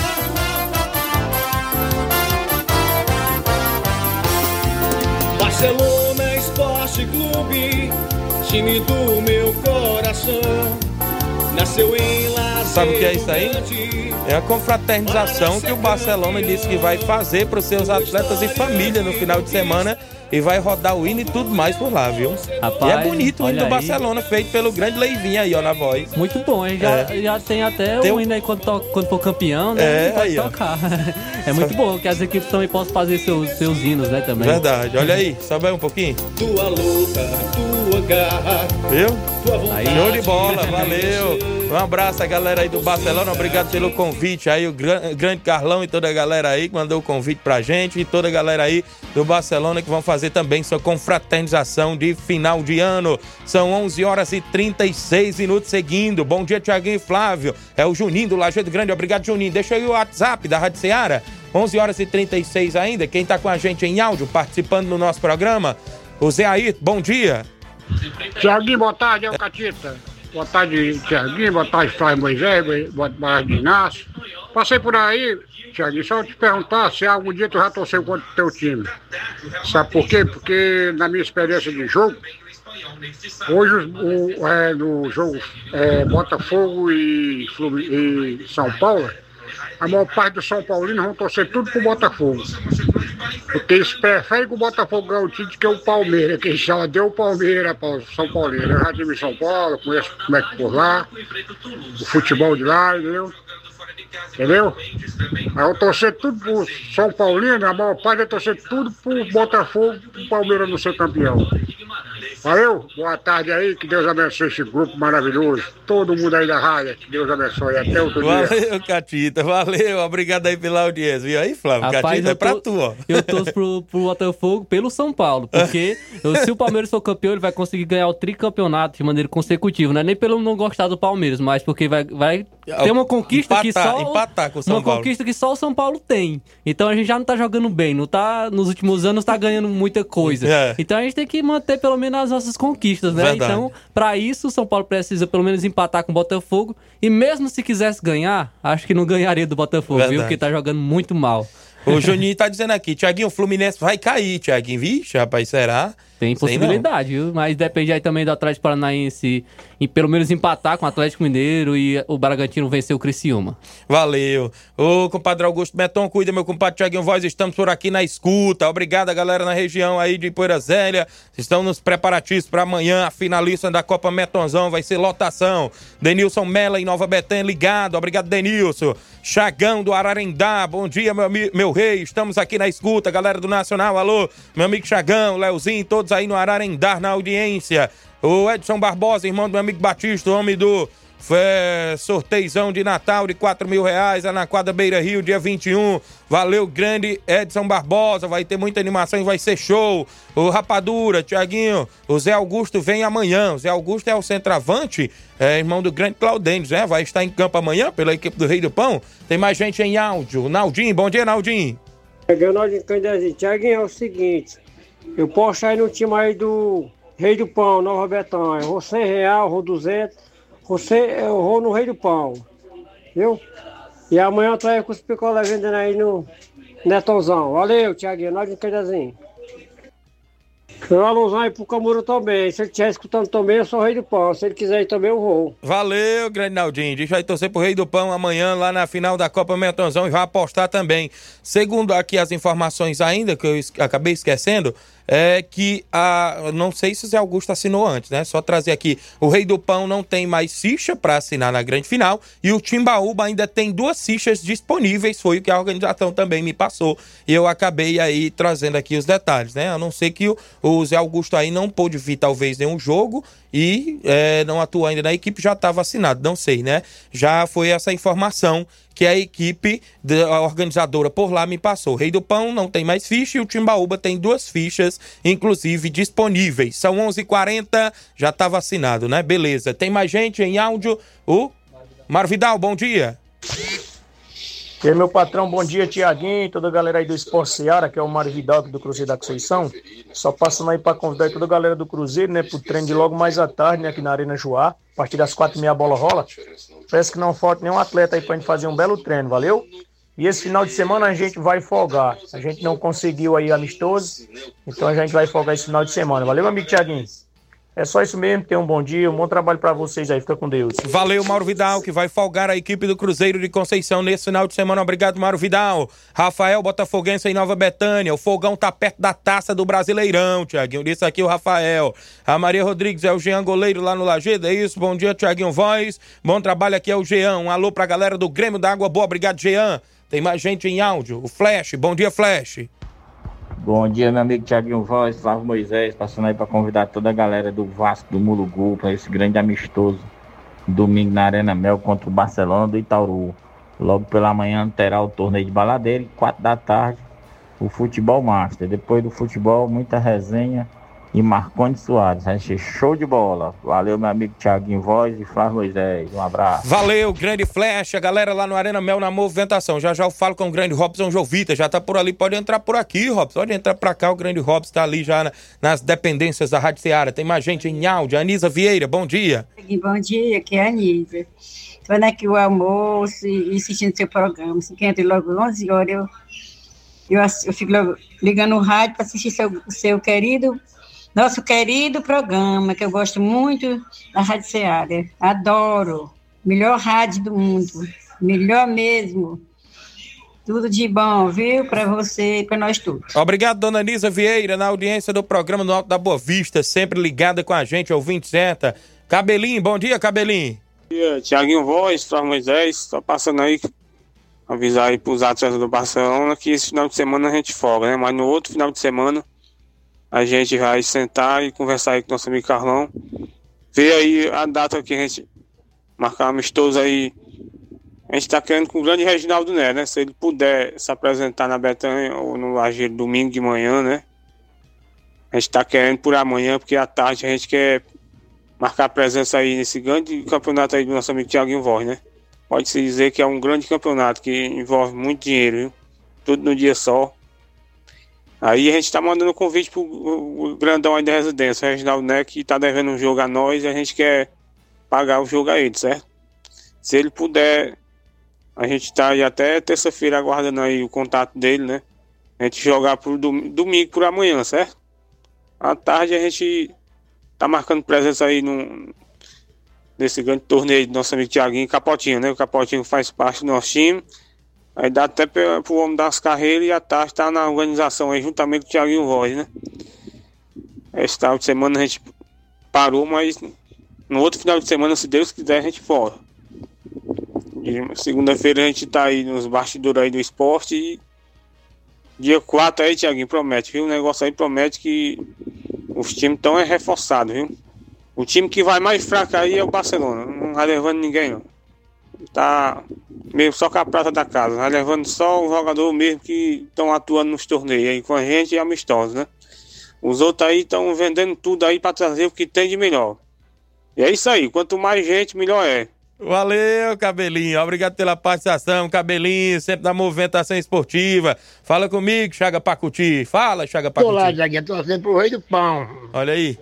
Barcelona Esporte Clube, time do meu coração. Nasceu em Lajeado. Sabe o que é isso aí? É a confraternização que o Barcelona disse que vai fazer para os seus atletas e família no final de semana. E vai rodar o hino e tudo mais por lá, viu? Rapaz, e é bonito o hino do aí. Barcelona, feito pelo grande Leivinho aí, ó, na voz. Muito bom, hein? Já, É. já tem até Tem o um- hino aí quando, to- quando for campeão, né? É, Pode aí, ó. tocar. É muito bom que as equipes também possam fazer seus, seus hinos, né? Também. Verdade, olha aí, sobe aí um pouquinho. Tua luta, tua garra, Viu? tua vontade. Show de bola, valeu. Um abraço à galera aí do Barcelona, obrigado pelo convite aí, o gran- grande Carlão e toda a galera aí que mandou o convite pra gente e toda a galera aí do Barcelona que vão fazer também sua confraternização de final de ano. São onze horas e trinta e seis minutos seguindo. Bom dia, Tiaguinho e Flávio. É o Juninho do Lajeado Grande, obrigado, Juninho. Deixa aí o WhatsApp da Rádio Ceará, onze horas e trinta e seis ainda. Quem tá com a gente em áudio, participando do nosso programa, o Zé Ayrton, bom dia. Tiaguinho, boa tarde, é o Catita. Boa tarde, Tiaguinho, boa tarde, Flávio Moisés, boa tarde, Inácio. Passei por aí, Tiaguinho, só te perguntar se algum dia tu já torceu contra o teu time. Sabe por quê? Porque na minha experiência de jogo, hoje o, é, no jogo é, Botafogo e, Flu- e São Paulo, a maior parte dos São Paulinos vão torcer tudo pro Botafogo. Porque eles preferem que o Botafogo ganhe o título que o Palmeiras, que já deu o Palmeiras para o São Paulino. Eu já estive em São Paulo, conheço como é que por lá, o futebol de lá, entendeu? Entendeu? Aí eu torcer tudo pro São Paulino, a maior parte é torcer tudo pro Botafogo, pro Palmeiras não ser campeão. Valeu, boa tarde aí, que Deus abençoe esse grupo maravilhoso. Todo mundo aí da rádio, que Deus abençoe. Até outro dia. Valeu, Catita, valeu, obrigado aí pela audiência. E aí, Flávio, Rapaz, Catita é eu pra tô- tu, ó. Eu torço pro, pro Botafogo pelo São Paulo, porque se o Palmeiras for campeão, ele vai conseguir ganhar o tricampeonato de maneira consecutiva. Não é nem pelo não gostar do Palmeiras, mas porque vai, vai ter uma conquista que Empatar, só empatar com o São uma Paulo. conquista que só o São Paulo tem. Então a gente já não tá jogando bem, não tá nos últimos anos tá ganhando muita coisa. É. Então a gente tem que manter pelo menos as nossas conquistas, né? Verdade. Então, pra isso o São Paulo precisa pelo menos empatar com o Botafogo e mesmo se quisesse ganhar, acho que não ganharia do Botafogo, viu? Verdade. Porque tá jogando muito mal. O Juninho tá dizendo aqui, Tiaguinho, o Fluminense vai cair, Tiaguinho. Vixe, rapaz, será? Tem Sei possibilidade, viu? Mas depende aí também do Atlético Paranaense em pelo menos empatar com o Atlético Mineiro e o Bragantino vencer o Criciúma. Valeu. Ô, compadre Augusto Meton, cuida, meu compadre Tiaguinho Voz, estamos por aqui na escuta. Obrigado a galera na região aí de Poeira Zélia. Estão nos preparativos para amanhã, a finalista da Copa Metonzão, vai ser lotação. Denilson Mela em Nova Betânia, ligado. Obrigado, Denilson. Chagão do Ararendá, bom dia, meu, ami- meu rei. Estamos aqui na escuta, galera do Nacional, alô. Meu amigo Chagão, Leozinho, todos aí no Ararendá, na audiência. O Edson Barbosa, irmão do meu amigo Batista, o homem do é, sorteizão de Natal de quatro mil reais, lá na quadra Beira Rio, dia vinte e um. Valeu, grande Edson Barbosa, vai ter muita animação e vai ser show. O Rapadura, Tiaguinho, o Zé Augusto vem amanhã. O Zé Augusto é o centroavante, é, irmão do grande Claudênio, né? Vai estar em campo amanhã pela equipe do Rei do Pão. Tem mais gente em áudio. Naldinho, bom dia, Naldinho. Leonardo Candezinho. Tiaguinho, é o seguinte, eu posso sair no time aí do Rei do Pão, Nova Betânia. Eu vou cem reais, vou duzentos, você, eu vou no Rei do Pão, viu? E amanhã eu tô aí com os picolés vendendo aí no Netonzão. Valeu, Tiaguinho, nós de Candezinho. Meu alusão aí pro Camuro também. Se ele estiver escutando também, eu sou o Rei do Pão. Se ele quiser ir também, eu vou. Valeu, grande Naldinho. Deixa aí torcer pro Rei do Pão amanhã lá na final da Copa Metonzão e vai apostar também. Segundo aqui as informações ainda, que eu es- acabei esquecendo, é que a, não sei se o Zé Augusto assinou antes, né? Só trazer aqui, o Rei do Pão não tem mais ficha para assinar na grande final e o Timbaúba ainda tem duas fichas disponíveis, foi o que a organização também me passou e eu acabei aí trazendo aqui os detalhes, né? A não ser que o, o Zé Augusto aí não pôde vir talvez nenhum jogo e é, não atua ainda na equipe, já está vacinado, não sei, né? Já foi essa informação que a equipe da organizadora por lá me passou. O Rei do Pão não tem mais ficha e o Timbaúba tem duas fichas, inclusive, disponíveis. São onze e quarenta, já tá vacinado, né? Beleza. Tem mais gente em áudio? O Mário Vidal, bom dia. E aí, meu patrão, bom dia, Tiaguinho, toda a galera aí do Esporte Seara, que é o Mário Vidal do Cruzeiro da Conceição. Só passando aí para convidar toda a galera do Cruzeiro, né, pro treino de logo mais à tarde, né, aqui na Arena Joá. A partir das quatro e meia a bola rola. Peço que não falte nenhum atleta aí pra gente fazer um belo treino, valeu? E esse final de semana a gente vai folgar. A gente não conseguiu aí amistoso, então a gente vai folgar esse final de semana. Valeu, meu amigo Tiaguinho? É só isso mesmo, tenham um bom dia, um bom trabalho pra vocês aí, fica com Deus. Valeu, Mauro Vidal, que vai folgar a equipe do Cruzeiro de Conceição nesse final de semana. Obrigado, Mauro Vidal. Rafael, botafoguense em Nova Betânia. O fogão tá perto da taça do Brasileirão, Tiaguinho. Disse aqui o Rafael. A Maria Rodrigues é o Jean Goleiro lá no Lajeado, é isso? Bom dia, Tiaguinho Voz. Bom trabalho, aqui é o Jean. Um alô pra galera do Grêmio da Água Boa. Obrigado, Jean. Tem mais gente em áudio. O Flash, bom dia, Flash. Bom dia, meu amigo Tiaguinho Voz, Flávio Moisés, passando aí para convidar toda a galera do Vasco do Mulugu para esse grande amistoso domingo na Arena Mel contra o Barcelona do Itaúru. Logo pela manhã terá o torneio de baladeira e quatro da tarde o futebol master. Depois do futebol, muita resenha e Marconi Soares. Vai ser show de bola. Valeu, meu amigo Tiaguinho Voz e Flávio Moisés. Um abraço. Valeu, grande Flash, a galera lá no Arena Mel na movimentação. Já já eu falo com o grande Robson Jovita, já tá por ali, pode entrar por aqui, Robson. Pode entrar pra cá, o grande Robson tá ali já na, nas dependências da Rádio Ceará. Tem mais gente em áudio. Anisa Vieira, bom dia. Bom dia, aqui é a Anisa. Tô vendo aqui o almoço e assistindo seu programa. Se quer entrar logo onze horas, eu, eu, eu fico logo ligando o rádio para assistir seu, seu querido Nosso querido programa, que eu gosto muito da Rádio Ceará. Adoro. Melhor rádio do mundo. Melhor mesmo. Tudo de bom, viu? Para você e para nós todos. Obrigado, dona Anisa Vieira, na audiência do programa no Alto da Boa Vista, sempre ligada com a gente, ouvinte certa. Cabelinho, bom dia, Cabelinho. Bom dia, Tiaguinho Voz, Flávio Moisés, só passando aí, avisar aí pros atletas do Barcelona que esse final de semana a gente folga, né? Mas no outro final de semana a gente vai sentar e conversar aí com nosso amigo Carlão. Ver aí a data que a gente marcar amistoso aí. A gente tá querendo com o grande Reginaldo Neto, né? Se ele puder se apresentar na Betânia ou no Lajeado domingo de manhã, né? A gente tá querendo por amanhã, porque à tarde a gente quer marcar presença aí nesse grande campeonato aí do nosso amigo Tiaguinho Voz, né? Pode-se dizer que é um grande campeonato que envolve muito dinheiro, viu? Tudo no dia só. Aí a gente tá mandando convite pro o grandão aí da residência, o Reginaldo Neto, que tá devendo um jogo a nós e a gente quer pagar o jogo a ele, certo? Se ele puder, a gente tá aí até terça-feira aguardando aí o contato dele, né? A gente jogar pro dom- domingo por amanhã, certo? À tarde a gente tá marcando presença aí num, nesse grande torneio do nosso amigo Tiaguinho Capotinho, né? O Capotinho faz parte do nosso time. Aí dá até pra, pro homem das carreiras e a tarde tá na organização aí, juntamente com o Tiaguinho Voz, né? Esse final de semana a gente parou, mas no outro final de semana, se Deus quiser, a gente fora. Segunda-feira a gente tá aí nos bastidores aí do esporte e dia quatro aí, Tiaguinho, promete, viu? O negócio aí promete que os times estão é reforçados, viu? O time que vai mais fraco aí é o Barcelona, não vai levando ninguém, não. Tá mesmo só com a prata da casa, vai levando só o jogador mesmo que estão atuando nos torneios aí com a gente e amistosos, né? Os outros aí estão vendendo tudo aí pra trazer o que tem de melhor. E é isso aí, quanto mais gente, melhor é. Valeu, Cabelinho. Obrigado pela participação, Cabelinho, sempre na movimentação esportiva. Fala comigo, Chaga Pacuti. Fala, Chaga Pacuti. Tô lá, Jaguinha, torcendo pro Rei do Pão. Olha aí.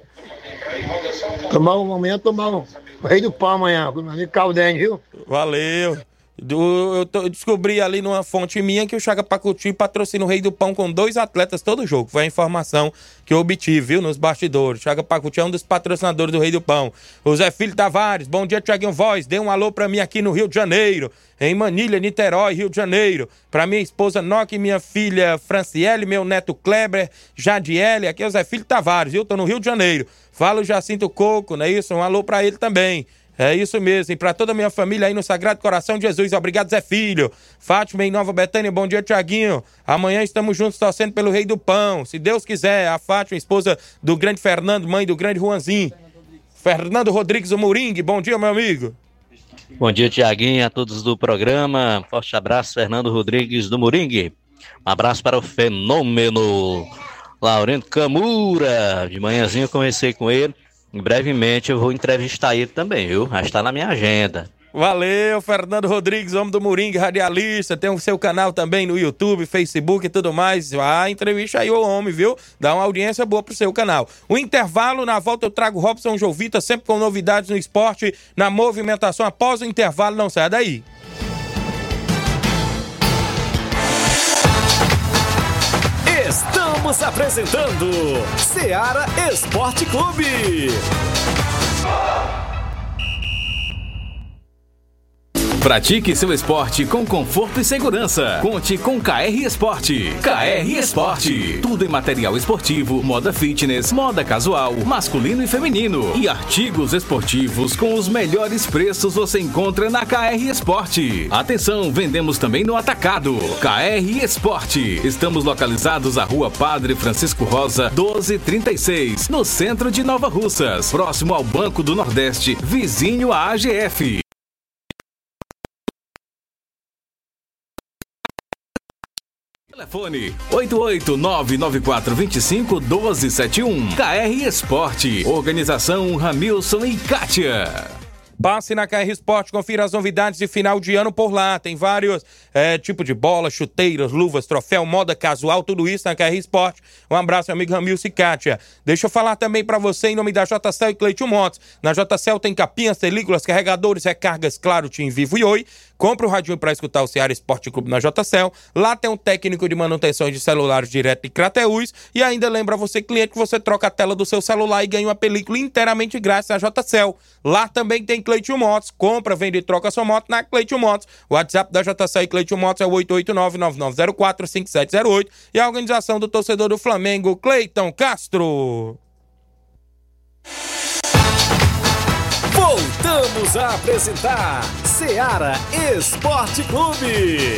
Tomar um, amanhã tomar um Rei do Pão amanhã, com o meu amigo Caldenho, viu? Valeu. Do, eu, tô, eu descobri ali numa fonte minha que o Chaga Pacuti patrocina o Rei do Pão com dois atletas todo jogo. Foi a informação que eu obtive, viu, nos bastidores. Chaga Pacuti é um dos patrocinadores do Rei do Pão. O Zé Filho Tavares, bom dia, Tiaguinho Voz. Dê um alô pra mim aqui no Rio de Janeiro, em Manilha, Niterói, Rio de Janeiro. Pra minha esposa Noca e minha filha Franciele, meu neto Kleber, Jadiele. Aqui é o Zé Filho Tavares, viu? Tô no Rio de Janeiro. Fala o Jacinto Coco, não é isso? Um alô pra ele também. É isso mesmo, e pra toda a minha família aí no Sagrado Coração de Jesus, obrigado, Zé Filho. Fátima em Nova Betânia, bom dia, Tiaguinho. Amanhã estamos juntos torcendo pelo Rei do Pão, se Deus quiser. A Fátima, esposa do grande Fernando, mãe do grande Juanzinho. Fernando Rodrigues, o Moringue, bom dia, meu amigo. Bom dia, Tiaguinho, a todos do programa. Forte abraço, Fernando Rodrigues do Moringue. Um abraço para o fenômeno Laurento Camura. De manhãzinho eu conversei com ele. Brevemente eu vou entrevistar ele também, viu? Já está na minha agenda. Valeu, Fernando Rodrigues, homem do Moringue, radialista, tem o seu canal também no YouTube, Facebook e tudo mais. Vai, entrevista aí o homem, viu? Dá uma audiência boa pro seu canal. O intervalo, na volta eu trago Robson Jovita, sempre com novidades no esporte, na movimentação. Após o intervalo, não saia daí. Estamos apresentando Seara Esporte Clube. Pratique seu esporte com conforto e segurança. Conte com K R Esporte. K R Esporte. Tudo em material esportivo, moda fitness, moda casual, masculino e feminino. E artigos esportivos com os melhores preços você encontra na K R Esporte. Atenção, vendemos também no atacado. K R Esporte. Estamos localizados à Rua Padre Francisco Rosa, doze trinta e seis, no centro de Nova Russas, próximo ao Banco do Nordeste, vizinho à A G F. Telefone oito oito nove nove quatro dois cinco um dois sete um. K R Esporte. Organização Ramilson e Kátia. Passe na K R Esporte, confira as novidades de final de ano por lá. Tem vários é, tipos de bola, chuteiras, luvas, troféu, moda casual, tudo isso na K R Esporte. Um abraço, meu amigo Ramilson e Kátia. Deixa eu falar também pra você em nome da J C L e Cleiton Motos. Na J C L tem capinhas, películas, carregadores, recargas, claro, Tim Vivo e Oi. Compre o radinho para escutar o Ceará Esporte Clube na J C L. Lá tem um técnico de manutenção de celulares direto de Crateús. E ainda lembra você, cliente, que você troca a tela do seu celular e ganha uma película inteiramente grátis na J C L. Lá também tem Cleiton Motos. Compra, vende e troca sua moto na Cleiton Motos. O WhatsApp da J C L e Cleiton Motos é o oito oito nove nove nove zero quatro cinco sete zero oito. E a organização do torcedor do Flamengo, Cleiton Castro. Voltamos a apresentar Seara Esporte Clube.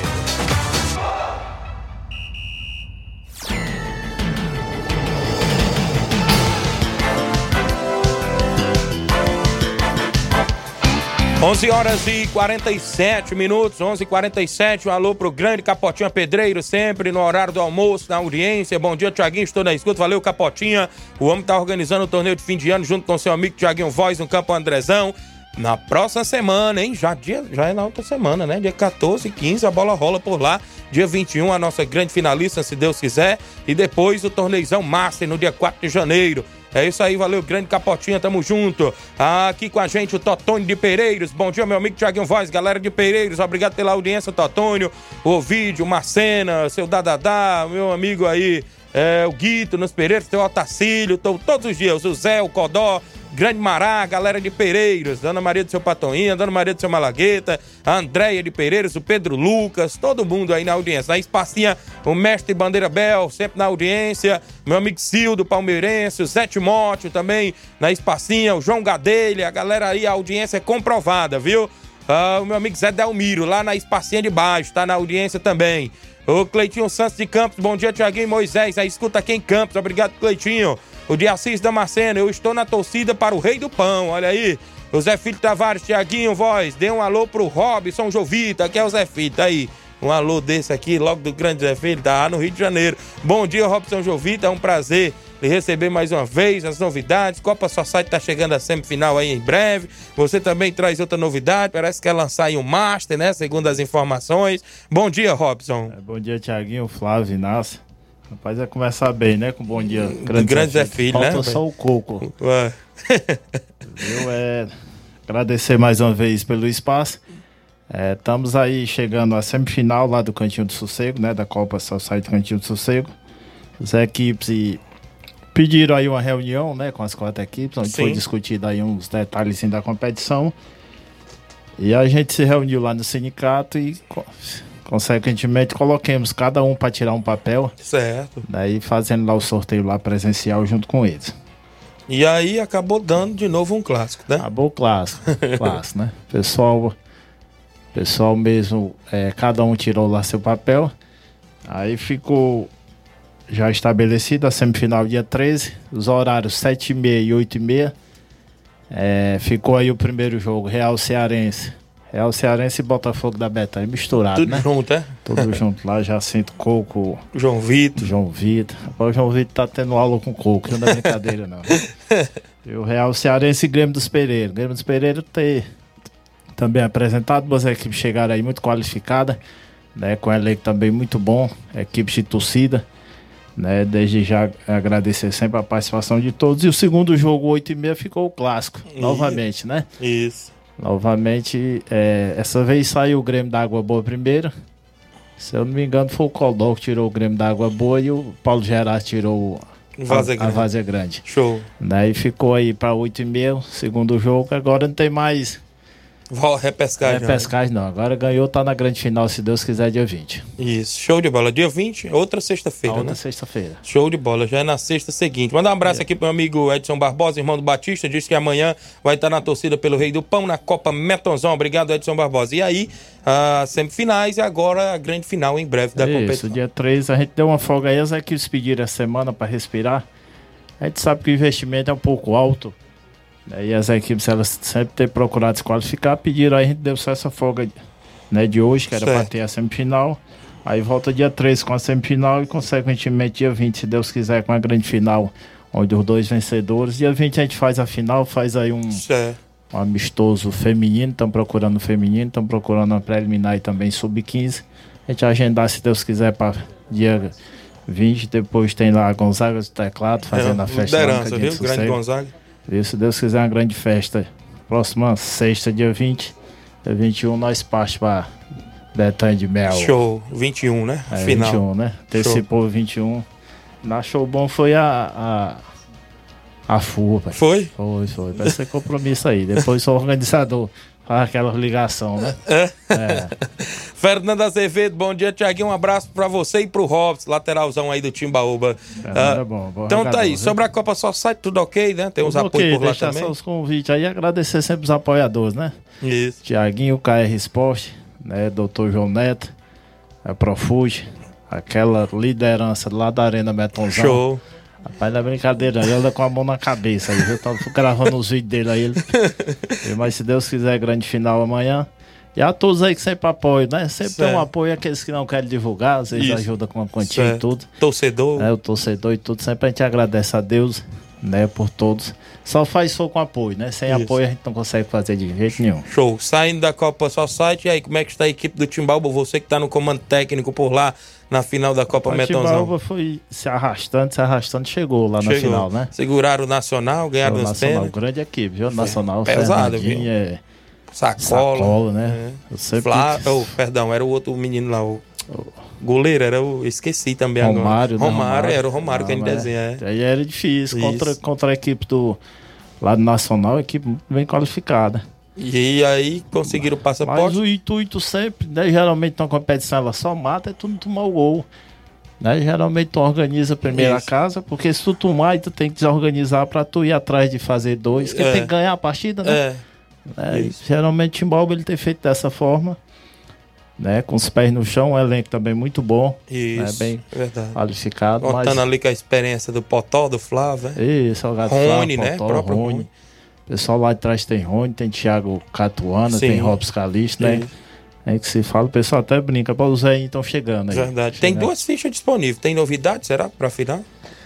onze horas e quarenta e sete minutos, onze e quarenta e sete, um alô pro grande Capotinha Pedreiro, sempre no horário do almoço, na audiência. Bom dia, Tiaguinho, estou na escuta, valeu, Capotinha. O homem tá organizando o torneio de fim de ano junto com seu amigo Tiaguinho Voz no Campo Andrezão. Na próxima semana, hein? Já, dia, já é na outra semana, né? Dia quatorze e quinze, a bola rola por lá. Dia vinte e um, a nossa grande finalista, se Deus quiser. E depois o torneizão Master no dia quatro de janeiro. É isso aí, valeu, grande Capotinha, tamo junto. Aqui com a gente o Totônio de Pereiros. Bom dia, meu amigo Tiaguinho Voz, galera de Pereiros. Obrigado pela audiência, Totônio. O Ovídio, Marcena, seu Dadadá, meu amigo aí, é, o Guito, nos Pereiros, tem o Otacílio, tô, todos os dias, o Zé, o Codó, Grande Mará, galera de Pereiros, Dona Maria do seu Patoinha, Dona Maria do seu Malagueta, a Andréia de Pereiros, o Pedro Lucas, todo mundo aí na audiência. Na Espacinha, o Mestre Bandeira Bel, sempre na audiência, meu amigo Cildo Palmeirense, o Zé Timóteo também na Espacinha, o João Gadelha, a galera aí, a audiência é comprovada, viu? Ah, o meu amigo Zé Delmiro, lá na Espacinha de baixo, tá na audiência também. O Cleitinho Santos de Campos, bom dia, Tiaguinho Moisés, aí escuta aqui em Campos, obrigado, Cleitinho. O de Assis Damasceno, eu estou na torcida para o Rei do Pão, olha aí. O Zé Filho Tavares, Tiaguinho Voz, dê um alô pro Robson Jovita, que é o Zé Filho, tá aí. Um alô desse aqui, logo do grande Zé Filho, tá no Rio de Janeiro. Bom dia, Robson Jovita, é um prazer lhe receber mais uma vez as novidades. Copa Society tá chegando a semifinal aí em breve. Você também traz outra novidade, parece que quer lançar aí um Master, né, segundo as informações. Bom dia, Robson. É, bom dia, Tiaguinho, Flávio, Inácio. Rapaz, vai começar bem, né? Com bom dia. Grande, grande Zé Filho, Falta né? Falta só o coco. Ué. Eu é, agradecer mais uma vez pelo espaço. É, estamos aí chegando à semifinal lá do Cantinho do Sossego, né? Da Copa Society Cantinho do Sossego. As equipes e pediram aí uma reunião, né? Com as quatro equipes, onde Sim. foi discutido aí uns detalhes da competição. E a gente se reuniu lá no sindicato e... consequentemente, coloquemos cada um para tirar um papel. Certo. Daí fazendo lá o sorteio lá presencial junto com eles. E aí acabou dando de novo um clássico, né? Acabou o clássico. clássico, né? Pessoal, pessoal mesmo, é, cada um tirou lá seu papel. Aí ficou já estabelecido a semifinal dia treze. Os horários sete e meia e oito e meia. É, ficou aí o primeiro jogo, Real Cearense. É o Cearense e Botafogo da Betânia, misturado, Tudo né? Tudo junto, é? Tudo junto lá, Jacinto Coco. João Vitor. João Vitor. Agora o João Vitor tá tendo aula com Coco, não é brincadeira, não. E o Real Cearense e Grêmio dos Pereiros. Grêmio dos Pereiros tem, também apresentado, duas equipes chegaram aí muito qualificadas, né, com elenco também muito bom, equipes de torcida, né, desde já agradecer sempre a participação de todos. E o segundo jogo, oito e meia, ficou o clássico, e... novamente, né? Isso. Novamente, é, essa vez saiu o Grêmio da Água Boa primeiro. Se eu não me engano, foi o Caldol que tirou o Grêmio da Água Boa e o Paulo Gerard tirou Várzea a, Grande. a Várzea Grande. Show. Daí ficou aí para oito e meia, segundo jogo. Agora não tem mais repescagem. Repescagem não. Agora ganhou, tá na grande final, se Deus quiser, dia vinte. Isso, show de bola. Dia vinte, outra sexta-feira, né? Outra sexta-feira. Show de bola, já é na sexta seguinte. Mandar um abraço é. aqui pro meu amigo Edson Barbosa, irmão do Batista. Diz que amanhã vai estar na torcida pelo Rei do Pão, na Copa Metonzão. Obrigado, Edson Barbosa. E aí, as semifinais e agora a grande final em breve da Isso, competição. dia três, a gente deu uma folga aí, as equipes pediram a semana para respirar. A gente sabe que o investimento é um pouco alto. E as equipes, elas sempre têm procurado se qualificar, pediram aí, a gente deu só essa folga, né, de hoje, que era para ter a semifinal. Aí volta dia três com a semifinal e, consequentemente, dia vinte, se Deus quiser, com a grande final, onde os dois vencedores. Dia vinte a gente faz a final, faz aí um, um amistoso feminino, estão procurando feminino, estão procurando uma preliminar e também sub quinze. A gente agendar, se Deus quiser, para dia vinte, depois tem lá a Gonzaga do Teclado, fazendo é, a festa. Liderança, viu? Grande Gonzaga. E se Deus quiser, uma grande festa. Próxima sexta, dia vinte. Dia vinte e um, nós parte para Betânia de Mel. Show, vinte e um, né? É, final. vinte e um, né? Antecipou vinte e um. Na show bom foi a. A, a F U, pai. Foi? Foi, foi. Vai ser compromisso aí. Depois sou organizador. Faz aquela ligação, né? É. é. Fernando Azevedo, bom dia, Tiaguinho. Um abraço pra você e pro Robson, lateralzão aí do Timbaúba. Ah, é bom, bom então jogador, tá aí. viu? Sobre a Copa Só Sai, tudo ok, né? Tem uns Tudo apoios okay, por lá deixar também. Só os convites aí e agradecer sempre os apoiadores, né? Isso. Tiaguinho, K R Sport, né? doutor João Neto, a Profuge, aquela liderança lá da Arena Metonzão. Show. Rapaz, não é brincadeira, ele anda com a mão na cabeça aí, eu tava gravando os vídeos dele aí. Ele... Mas se Deus quiser, grande final amanhã. E a todos aí que sempre apoiam, né? Sempre certo. Tem um apoio, aqueles que não querem divulgar, às vezes ajudam com a quantia certo. E tudo. Torcedor. É, o torcedor e tudo, sempre a gente agradece a Deus, né, por todos. Só faz só com apoio, né? Sem Isso. apoio a gente não consegue fazer de jeito nenhum. Show. Saindo da Copa Só Site, e aí, como é que está a equipe do Timbaúba? Você que está no comando técnico por lá, na final da Copa Metonzão. O Timbaúba foi se arrastando, se arrastando, chegou lá chegou. na final, né? Seguraram o Nacional, ganharam os pênaltis. Grande equipe, viu? Nacional, pesado, viu? É... Sacola, Sacola, né? É. Flá... Que... Oh, perdão, era o outro menino lá, o goleiro, era o... Esqueci também Romário, agora. Né? Romário, Romário, era o Romário não, que a gente desenha. É. Aí era difícil, contra, contra a equipe do lá do Nacional, a equipe bem qualificada. E aí conseguiram o passaporte. Mas o intuito sempre, né? Geralmente na competição ela só mata, é tudo tomar o gol. Né? Geralmente tu organiza primeiro Isso. a casa, porque se tu tomar, tu tem que desorganizar pra tu ir atrás de fazer dois, que é. tem que ganhar a partida, né? É. É, geralmente o Timbaúba ele tem feito dessa forma, né, com os pés no chão, um elenco também muito bom, Isso, né, bem verdade. qualificado. Contando mas... ali com a experiência do Potó, do Flávio. Isso, o Gato Rony, Flávio, né? Potó, Próprio Rony. Rony. O pessoal lá de trás tem Rony, tem Thiago Catuana, Sim. tem Robson Calixto, né? É que se fala, o pessoal até brinca, para os aí estão chegando aí. Verdade. Tem duas fichas disponíveis, tem novidade, será, para final?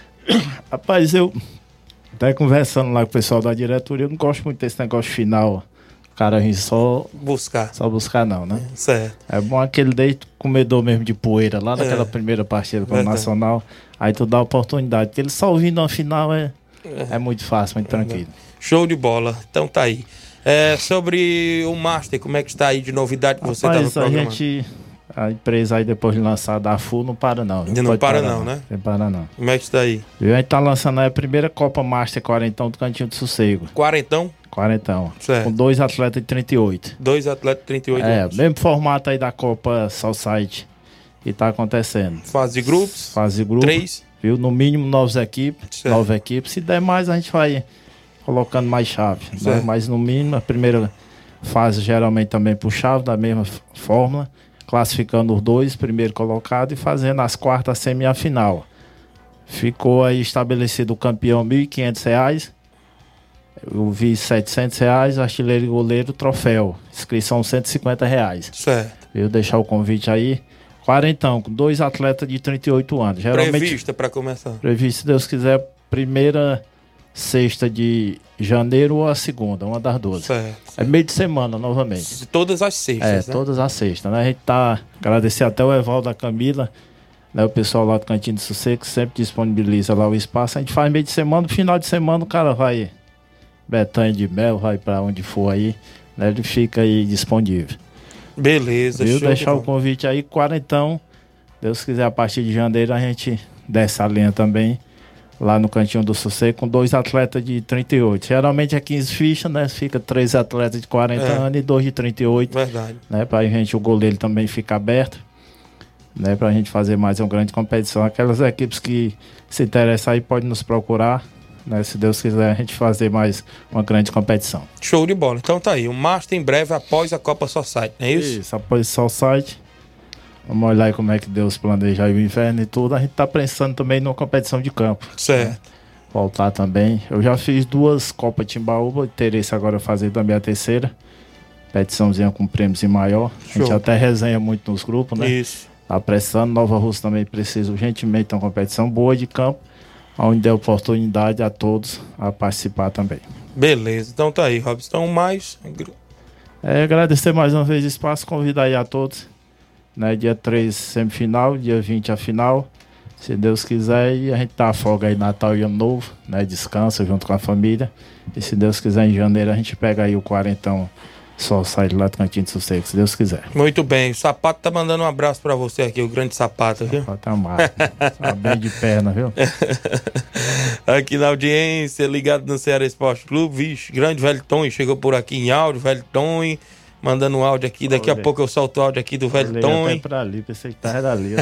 Rapaz, eu até conversando lá com o pessoal da diretoria, eu não gosto muito desse negócio final. Cara, a gente só buscar. Só buscar não, né? Certo. É bom aquele daí comedor mesmo de poeira, lá naquela é. primeira partida com o Nacional. Aí tu dá a oportunidade. Porque ele só ouvindo uma final é, é. é muito fácil, muito tranquilo. Show de bola. Então tá aí. É, sobre o Master, como é que está aí de novidade que você Rapaz, tá no programa? A gente, a empresa aí depois de lançar da F U não para não. Ainda não, não para não, né? Não para não. Como é que está aí? A gente tá lançando aí a primeira Copa Master Quarentão do Cantinho do Sossego. Quarentão? Quarentão. Certo. Com dois atletas de trinta e oito. Dois atletas de trinta e oito é, anos. É, mesmo formato aí da Copa Society que tá acontecendo. Fase de grupos? Fase de grupos. Três? Viu? No mínimo nove equipes. Certo. Nove equipes. Se der mais, a gente vai colocando mais chave. Né? Mas no mínimo, a primeira fase geralmente também por chave, da mesma fórmula. Classificando os dois, primeiro colocado, e fazendo as quartas semi a final. Ficou aí estabelecido o campeão mil e quinhentos reais. O vice setecentos reais, artilheiro e goleiro, troféu. Inscrição cento e cinquenta reais. Certo. Eu deixar o convite aí. Quarentão, com dois atletas de trinta e oito anos. Geralmente, prevista para começar. Previsto, se Deus quiser, primeira sexta de janeiro ou a segunda, uma das duas. Certo. É meio de semana novamente. Todas as sextas, É, né? todas as sextas, né? A gente tá, agradecer até o Evaldo da Camila, né? O pessoal lá do Cantinho do Sossego sempre disponibiliza lá o espaço. A gente faz meio de semana, no final de semana o cara vai Betânia de Mel, vai pra onde for aí, né? Ele fica aí disponível. Beleza, Viu? show Deixar de o convite aí, quarentão. Deus quiser, a partir de janeiro a gente desce a linha também, lá no Cantinho do Sossego, com dois atletas de trinta e oito. Geralmente é quinze fichas, né? Fica três atletas de quarenta É. anos e dois de trinta e oito. Verdade. Né? Pra gente, o goleiro também fica aberto, né? Pra gente fazer mais uma grande competição. Aquelas equipes que se interessam aí podem nos procurar, né? Se Deus quiser, a gente fazer mais uma grande competição. Show de bola. Então tá aí, o Master em breve após a Copa Society, não é isso? Isso, após o Society. Vamos olhar aí como é que Deus planeja aí o inverno e tudo. A gente tá pensando também numa competição de campo. Certo. Né? Voltar também. Eu já fiz duas Copas Timbaúba, interesse agora fazer também a terceira. Competiçãozinha com prêmios em maior. A gente Show. até resenha muito nos grupos, né? Isso. Tá precisando. Nova Rússia também precisa urgentemente de uma competição boa de campo, onde dê oportunidade a todos a participar também. Beleza, então tá aí, Robson. Então mais... É, agradecer mais uma vez o espaço, convidar aí a todos. Né, dia três, semifinal, dia vinte a final, se Deus quiser, e a gente tá a folga aí Natal e Ano Novo, né, descansa junto com a família, e se Deus quiser em janeiro a gente pega aí o quarentão, só sai lá do Cantinho de Sossego, se Deus quiser. Muito bem, o Sapato tá mandando um abraço pra você aqui, o grande Sapato, viu? Sapato é massa, tá bem de perna, viu? Aqui na audiência, ligado no Ceará Esporte Clube, vixe, grande Velho Tonho, chegou por aqui em áudio, Velho Tonho, mandando um áudio aqui, daqui Olha. a pouco eu solto o áudio aqui do Velho Olhei Tonho. até pra ali, pensei que tava ali.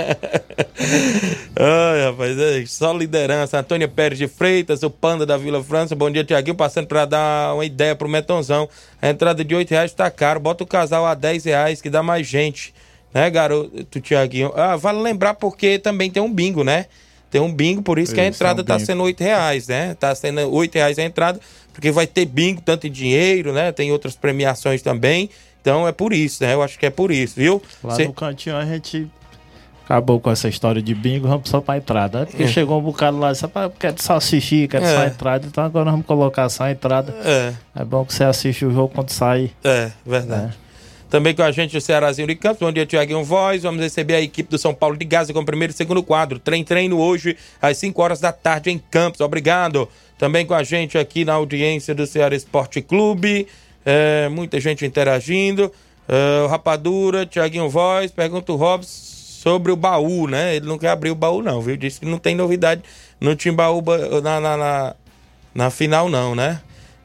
Ai, rapaz, é só liderança. Antônia Pérez de Freitas, o Panda da Vila França. Bom dia, Tiaguinho. Passando pra dar uma ideia pro Metonzão. A entrada de oito reais tá caro. Bota o casal a dez reais que dá mais gente. Né, garoto Tiaguinho? Ah, vale lembrar porque também tem um bingo, né? Tem um bingo, por isso que a Isso, entrada é um tá bingo. sendo oito reais, né? Tá sendo oito reais a entrada, porque vai ter bingo, tanto em dinheiro, né? Tem outras premiações também. Então é por isso, né? Eu acho que é por isso, viu? Lá Cê... no Cantinho a gente acabou com essa história de bingo, vamos só pra entrada, né? Porque É. chegou um bocado lá, só pra, quero só assistir, quero É. só a entrada, então agora vamos colocar só a entrada. É. É bom que você assiste o jogo quando sai. É, verdade. Também com a gente o Cearazinho de Campos. Bom dia, Tiaguinho Voz. Vamos receber a equipe do São Paulo de Gaza com o primeiro e segundo quadro. Trem treino hoje às cinco horas da tarde em Campos. Obrigado. Também com a gente aqui na audiência do Ceará Esporte Clube. É, muita gente interagindo. É, o Rapadura, Tiaguinho Voz. Pergunta o Robson sobre o baú, né? Ele não quer abrir o baú, não, viu? Disse que não tem novidade no Timbaúba na, na, na, na final, não, né?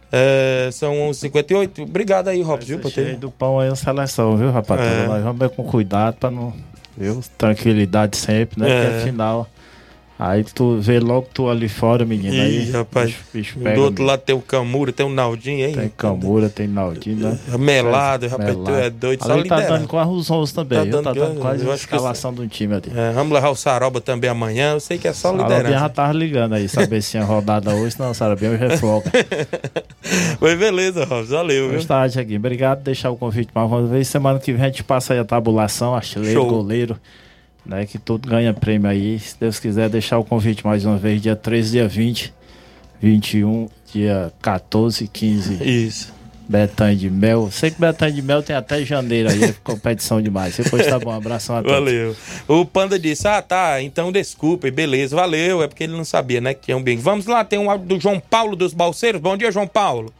É, são onze e cinquenta e oito. Obrigado aí, Robson, viu, por ter... Cheio do pão aí na seleção, viu, rapaz? É. Nós vamos ver com cuidado pra não. Viu? Tranquilidade sempre, né? É. Porque afinal. Aí tu vê logo tu ali fora, menino. Ih, aí, rapaz, bicho, bicho pega, do outro menino. lado tem o Camura, tem o Naldinho aí. Tem Camura, tem Naldinho, né? Melado, rapaz, tu Melado. é doido, só Ali tá liderando. dando quase os onze também, Tá viu? dando Tá dando que- quase eu a acho que escalação do time ali. É, vamos levar o Saroba também amanhã, eu sei que é só Sarabia liderança. já tava ligando aí, saber se tinha rodada hoje, não, Sarabia hoje é folga. Mas beleza, Robson, valeu, viu? Gostava, Tiaguinho. Obrigado por deixar o convite mais uma vez. Semana que vem a gente passa aí a tabulação, artilheiro, Show. goleiro, né? Que tudo ganha prêmio aí. Se Deus quiser, deixar o convite mais uma vez, dia treze, dia vinte, vinte e um, dia quatorze, quinze. Isso. Betânia de Mel. Sei que Betânia de Mel tem até janeiro aí, é competição demais. Depois tá bom, um abração a todos. Valeu. O Panda disse, ah, tá, então desculpe, beleza, valeu, é porque ele não sabia, né, que tinha um bingo. Vamos lá, tem um áudio do João Paulo dos Balseiros. Bom dia, João Paulo.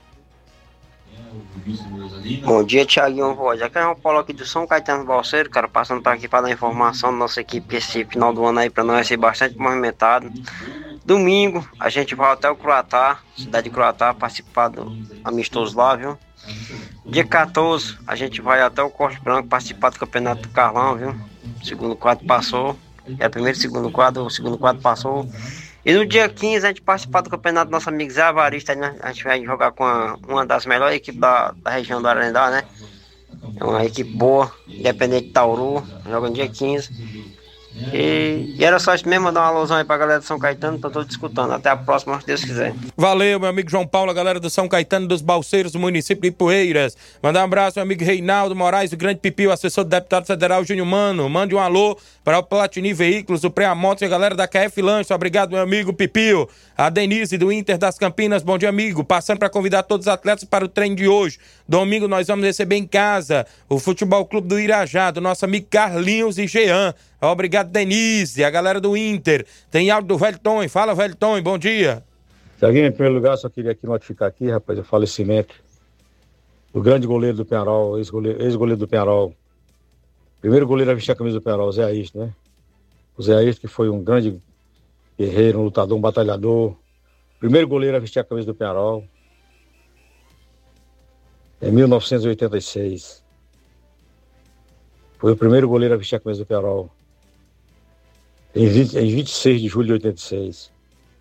Bom dia, Thiaguinho Voz. Aqui é o Paulo aqui do São Caetano Balseiro, cara, passando para aqui para dar informação da nossa equipe, que esse final do ano aí para nós vai ser bastante movimentado. Domingo, a gente vai até o Croatá, cidade de Croatá, participar do amistoso lá, viu? Dia quatorze, a gente vai até o Corte Branco participar do Campeonato do Carlão, viu? O segundo quadro passou, é o primeiro e segundo quadro, o segundo quadro passou. E no dia quinze a gente participar do campeonato do nosso amigo Zé Avarista, né? A gente vai jogar com a, uma das melhores equipes da, da região do Ararendá, né? É uma equipe boa, independente de Tauru, joga no dia quinze. E, e era só isso mesmo, mandar uma alusão aí pra galera de São Caetano, pra todos escutando. Até a próxima, se Deus quiser. Valeu, meu amigo João Paulo, a galera do São Caetano dos Balseiros, do município de Ipueiras. Mandar um abraço, meu amigo Reinaldo Moraes, o grande Pipio, assessor do deputado federal Júnior Mano. Mande um alô para o Platini Veículos, o Preamotos e a galera da K F Lanche. Obrigado, meu amigo Pipio. A Denise do Inter das Campinas, bom dia, amigo. Passando para convidar todos os atletas para o treino de hoje. Domingo nós vamos receber em casa o Futebol Clube do Irajá, do nosso amigo Carlinhos e Jean. Obrigado, Denise, a galera do Inter. Tem áudio do Velton. Fala, Velton, bom dia. Tiaguinho, em primeiro lugar, só queria aqui notificar aqui, rapaz, o falecimento do grande goleiro do Penharol, ex-goleiro, ex-goleiro do Penharol. Primeiro goleiro a vestir a camisa do Penharol, o Zé Aisto, né? O Zé Aisto, que foi um grande guerreiro, um lutador, um batalhador. Primeiro goleiro a vestir a camisa do Penharol. Em mil novecentos e oitenta e seis. Foi o primeiro goleiro a vestir a camisa do Penharol. Em, vinte, em vinte e seis de julho de oitenta e seis.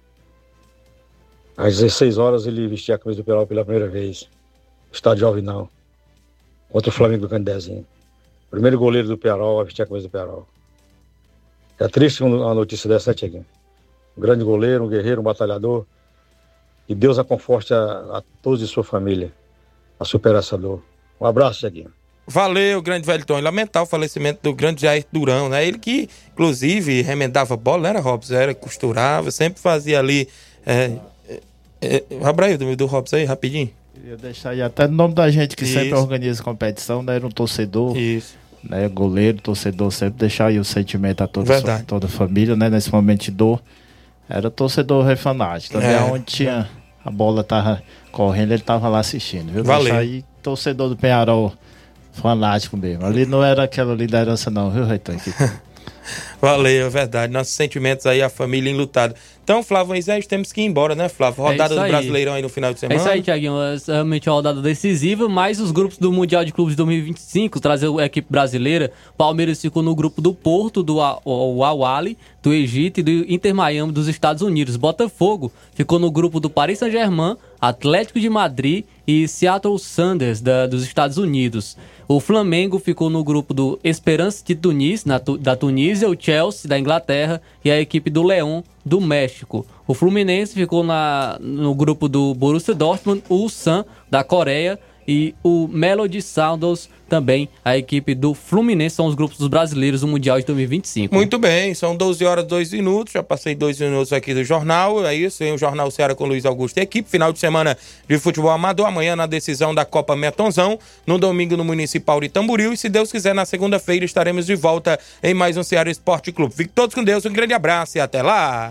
Às dezesseis horas ele vestia a camisa do Penharol pela primeira vez. Estádio Alvinal. Contra o Flamengo do Candezinho. Primeiro goleiro do Penharol a vestir a camisa do Penharol. É triste uma notícia dessa, né, Tiaguinho? Um grande goleiro, um guerreiro, um batalhador. Que Deus a conforte a, a todos de sua família a superar essa dor. Um abraço, Tiaguinho. Valeu, grande Velton. Lamentar o falecimento do grande Jair Durão, né? Ele que, inclusive, remendava bola, não era, Robson? Era, costurava, sempre fazia ali... É, é, é, abra aí do, do Robson aí, rapidinho. Queria deixar aí até no nome da gente que Isso. sempre organiza competição, né? Era um torcedor, Isso. né? Goleiro, torcedor, sempre deixar aí o sentimento a toda, Verdade. sua, toda a família, né? Nesse momento de dor. Era torcedor refanático. Também É. onde tinha a bola tava correndo, ele tava lá assistindo, viu? Valeu. Deixar aí torcedor do Penharol fanático mesmo. Ali não era aquela liderança não, viu, Reitan? Valeu, é verdade. Nossos sentimentos aí, a família enlutada. Então, Flávio Moisés, temos que ir embora, né, Flávio? Rodada É isso do aí. Brasileirão aí no final de semana. É isso aí, Thiaguinho. É realmente uma rodada decisiva, mas os grupos do Mundial de Clubes dois mil e vinte e cinco, trazer a equipe brasileira. Palmeiras ficou no grupo do Porto, do Al-Ahly, do Egito e do Inter Miami dos Estados Unidos. Botafogo ficou no grupo do Paris Saint-Germain, Atlético de Madrid e Seattle Sounders da, dos Estados Unidos. O Flamengo ficou no grupo do Esperance de Tunis, na, da Tunísia, o Chelsea da Inglaterra e a equipe do León do México. O Fluminense ficou na, no grupo do Borussia Dortmund, o Ulsan da Coreia e o Melody Sundowns também, a equipe do Fluminense. São os grupos dos brasileiros do Mundial de dois mil e vinte e cinco. Muito bem, são doze horas e dois minutos, já passei dois minutos aqui do jornal, é isso, tem o Jornal Ceará com Luiz Augusto e equipe, final de semana de futebol amador, amanhã na decisão da Copa Metonzão, no domingo no Municipal de Tamboril e se Deus quiser na segunda-feira estaremos de volta em mais um Ceará Esporte Clube. Fique todos com Deus, um grande abraço e até lá!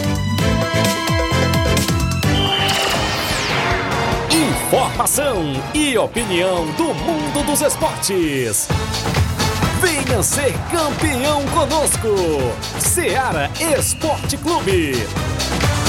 Informação e opinião do mundo dos esportes. Venha ser campeão conosco. Ceará Esporte Clube.